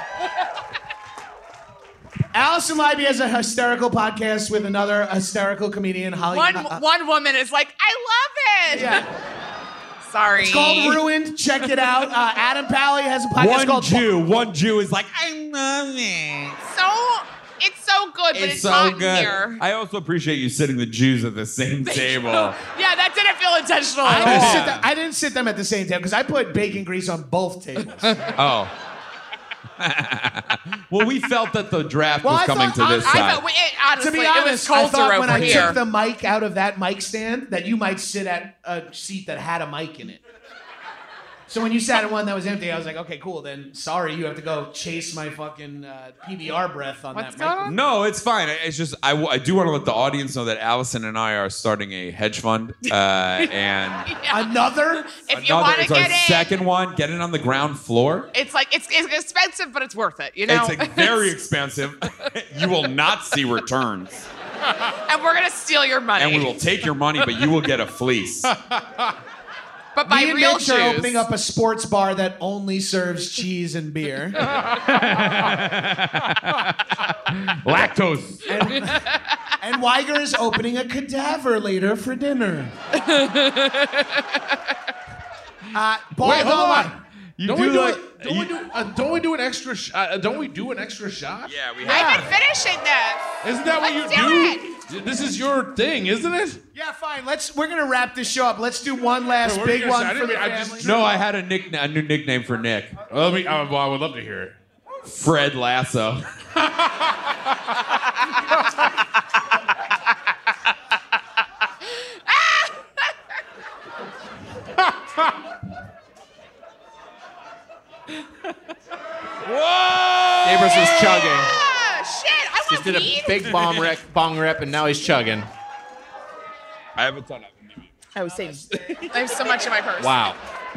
Speaker 2: Allison Libby has a hysterical podcast with another hysterical comedian, Holly.
Speaker 3: One woman is like, I love it.
Speaker 2: Yeah.
Speaker 3: Sorry.
Speaker 2: It's called Ruined. Check it out. Adam Pally has a podcast called
Speaker 4: One Jew is like, I love it.
Speaker 3: It's so good, but it's
Speaker 4: so
Speaker 3: hot
Speaker 4: good.
Speaker 3: here.
Speaker 4: I also appreciate you sitting the Jews at the same table.
Speaker 3: Yeah, that didn't feel intentional
Speaker 2: I
Speaker 3: at
Speaker 2: didn't,
Speaker 3: all.
Speaker 2: sit them, I didn't sit them at the same table because I put bacon grease on both tables.
Speaker 4: Oh. Well, we felt that the draft
Speaker 2: Well,
Speaker 4: was
Speaker 2: I
Speaker 4: coming
Speaker 2: thought-
Speaker 4: to this
Speaker 3: I
Speaker 4: side.
Speaker 3: thought, honestly,
Speaker 2: To be
Speaker 3: it was
Speaker 2: honest, I
Speaker 3: colder
Speaker 2: thought when
Speaker 3: over
Speaker 2: I
Speaker 3: here.
Speaker 2: took the mic out of that mic stand that you might sit at a seat that had a mic in it. So when you sat in one that was empty, I was like, okay, cool. Then sorry, you have to go chase my fucking PBR breath on
Speaker 3: What's
Speaker 2: that
Speaker 3: going
Speaker 2: mic.
Speaker 3: on?
Speaker 4: No, it's fine. It's just I do want to let the audience know that Allison and I are starting a hedge fund, and
Speaker 2: Another?
Speaker 3: If you want to
Speaker 4: it's our
Speaker 3: get in,
Speaker 4: second one. Get it on the ground floor.
Speaker 3: it's like it's expensive, but it's worth it. You know,
Speaker 4: It's very expensive. You will not see returns,
Speaker 3: and we're gonna steal your money.
Speaker 4: and we will take your money, but you will get a fleece.
Speaker 3: but buy
Speaker 2: Me and
Speaker 3: real
Speaker 2: Mitch
Speaker 3: shoes.
Speaker 2: are opening up a sports bar that only serves cheese and beer.
Speaker 4: Lactose.
Speaker 2: And Weiger is opening a cadaver later for dinner. Paul,
Speaker 6: Wait, hold
Speaker 2: don't
Speaker 6: on.
Speaker 4: You
Speaker 6: Don't
Speaker 4: do
Speaker 6: we do
Speaker 4: like
Speaker 6: it? Don't we do an extra? Don't we do an extra shot?
Speaker 4: Yeah, we
Speaker 3: I've
Speaker 4: have.
Speaker 3: been finishing this.
Speaker 6: Isn't that what
Speaker 3: Let's
Speaker 6: you
Speaker 3: do
Speaker 6: do? This is your thing, isn't it?
Speaker 2: Yeah, fine. We're gonna wrap this show up. Let's do one last
Speaker 6: Wait, what were you
Speaker 2: big
Speaker 6: gonna say?
Speaker 2: one
Speaker 6: I
Speaker 2: for the
Speaker 6: didn't- I just-
Speaker 2: family.
Speaker 4: No, I had a new nickname for Nick.
Speaker 6: Well, I would love to hear it.
Speaker 4: Fred Lasso.
Speaker 5: Neighbors is chugging.
Speaker 3: Ah, shit! I
Speaker 5: Just
Speaker 3: want
Speaker 5: did
Speaker 3: weed.
Speaker 5: a big bong rip, and now he's chugging.
Speaker 4: I have a ton of them.
Speaker 3: Oh, same. I have so much in my purse.
Speaker 5: Wow.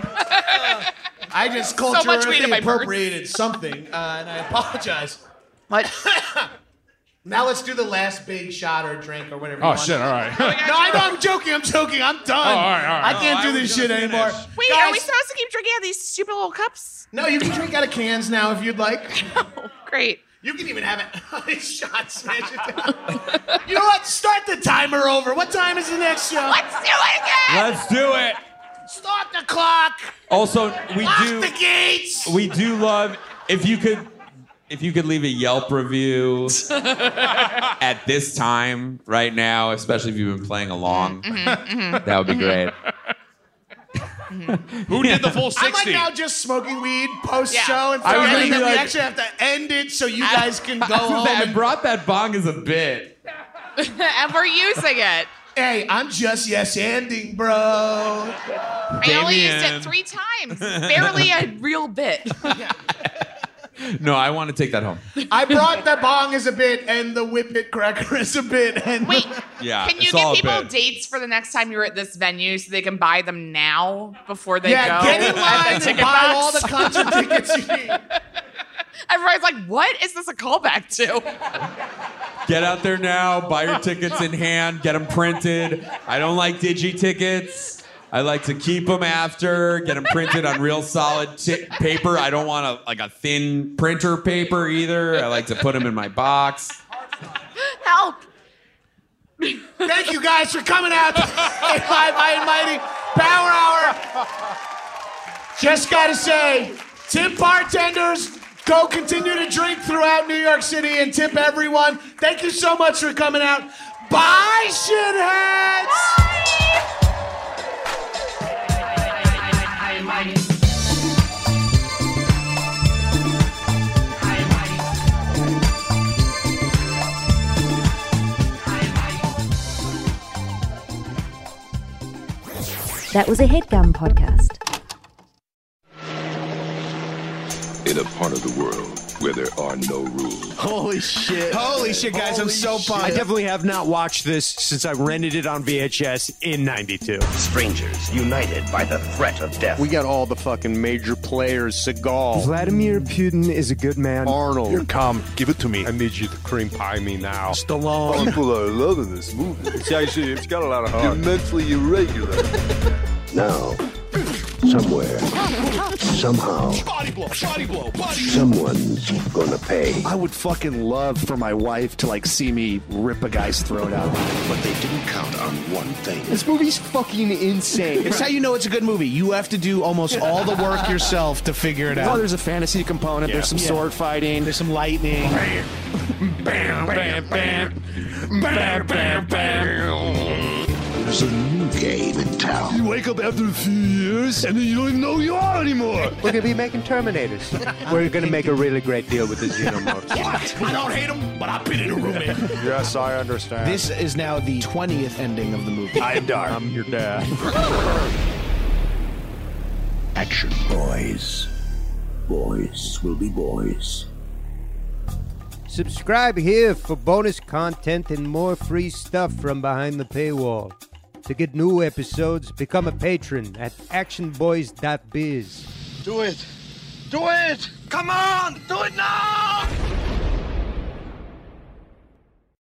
Speaker 2: I just
Speaker 3: much weed in
Speaker 2: culturally
Speaker 3: my purse.
Speaker 2: appropriated something, and I apologize.
Speaker 3: What?
Speaker 2: Now let's do the last big shot or drink or whatever. you
Speaker 6: Oh
Speaker 2: want.
Speaker 6: shit! All right.
Speaker 2: No, I know. I'm joking. I'm done.
Speaker 6: all right.
Speaker 2: I can't do this shit anymore.
Speaker 3: Wait,
Speaker 2: Guys,
Speaker 3: are we supposed to keep drinking out of these stupid little cups?
Speaker 2: No, you can drink out of cans now if you'd like.
Speaker 3: Oh, great.
Speaker 2: You can even have it. Shot, smash it down. You know what? Start the timer over. What time is the next show?
Speaker 3: Let's do it again.
Speaker 4: Let's do it.
Speaker 2: Start the clock.
Speaker 4: Also, we
Speaker 2: Lock
Speaker 4: do
Speaker 2: the gates.
Speaker 4: we do love if you could leave a Yelp review at this time right now, especially if you've been playing along. That would be great.
Speaker 6: Who did the full
Speaker 2: I'm like
Speaker 6: 60?
Speaker 2: now just smoking weed post show
Speaker 3: Yeah.
Speaker 2: and
Speaker 4: I was
Speaker 2: forgetting
Speaker 4: gonna
Speaker 2: that
Speaker 4: be
Speaker 2: we
Speaker 4: like-
Speaker 2: actually have to end it so you guys can go home.
Speaker 4: I
Speaker 2: And,
Speaker 4: brought that bong as a bit.
Speaker 3: And we're using it.
Speaker 2: hey, I'm just yes-anding, bro.
Speaker 3: I only used it
Speaker 4: Damien.
Speaker 3: 3 times. Barely a real bit.
Speaker 4: No, I want to take that home.
Speaker 2: I brought the bong as a bit and the whippet cracker as a bit. And
Speaker 3: Wait,
Speaker 4: Yeah,
Speaker 3: can you
Speaker 4: it's all
Speaker 3: give
Speaker 4: a
Speaker 3: people
Speaker 4: bit.
Speaker 3: dates for the next time you're at this venue so they can buy them now before they
Speaker 2: yeah,
Speaker 3: go?
Speaker 2: get in
Speaker 3: at the
Speaker 2: line and
Speaker 3: ticket
Speaker 2: buy
Speaker 3: box?
Speaker 2: all the concert tickets you need.
Speaker 3: Everybody's like, what is this a callback to?
Speaker 4: Get out there now. Buy your tickets in hand. Get them printed. I don't like digi tickets. I like to keep them after. Get them printed on real solid paper. I don't want a thin printer paper either. I like to put them in my box.
Speaker 3: Help.
Speaker 2: Thank you guys for coming out to Live High and Mighty Power Hour. Just gotta say, tip bartenders, go continue to drink throughout New York City and tip everyone. Thank you so much for coming out. Bye, shitheads!
Speaker 8: That was a HeadGum podcast.
Speaker 9: In a part of the world where there are no rules.
Speaker 10: Holy shit,
Speaker 2: guys, I'm so pumped.
Speaker 10: I definitely have not watched this since I rented it on VHS in '92.
Speaker 11: Strangers united by the threat of death.
Speaker 10: We got all the fucking major players. Seagal. Vladimir Putin is a good man. Arnold.
Speaker 9: Here, come, give it to me.
Speaker 10: I need you to cream pie me now.
Speaker 9: Stallone. People are loving this movie. It's got a lot of heart. You're mentally irregular. Now, somewhere, somehow, someone's gonna pay.
Speaker 11: I would fucking love for my wife to like see me rip a guy's throat out. But they didn't count on one thing.
Speaker 10: This movie's fucking insane.
Speaker 2: It's how you know it's a good movie. You have to do almost all the work yourself to figure it
Speaker 11: Oh,
Speaker 2: out.
Speaker 11: there's a fantasy component. There's some sword fighting.
Speaker 2: There's some lightning.
Speaker 9: There's a new game in town.
Speaker 10: You wake up after a few years and then you don't even know who you are anymore. We're gonna be making Terminators. We're gonna make a really great deal with the Xenomorphs.
Speaker 2: What? I don't hate him, but I've been in a room.
Speaker 10: Yes, I understand.
Speaker 2: This is now the 20th ending of the movie.
Speaker 10: I am Dark. I'm your dad.
Speaker 9: Action boys. Boys will be boys.
Speaker 12: Subscribe here for bonus content and more free stuff from behind the paywall. To get new episodes, become a patron at actionboys.biz.
Speaker 11: Do it. Do it. Come on. Do it now.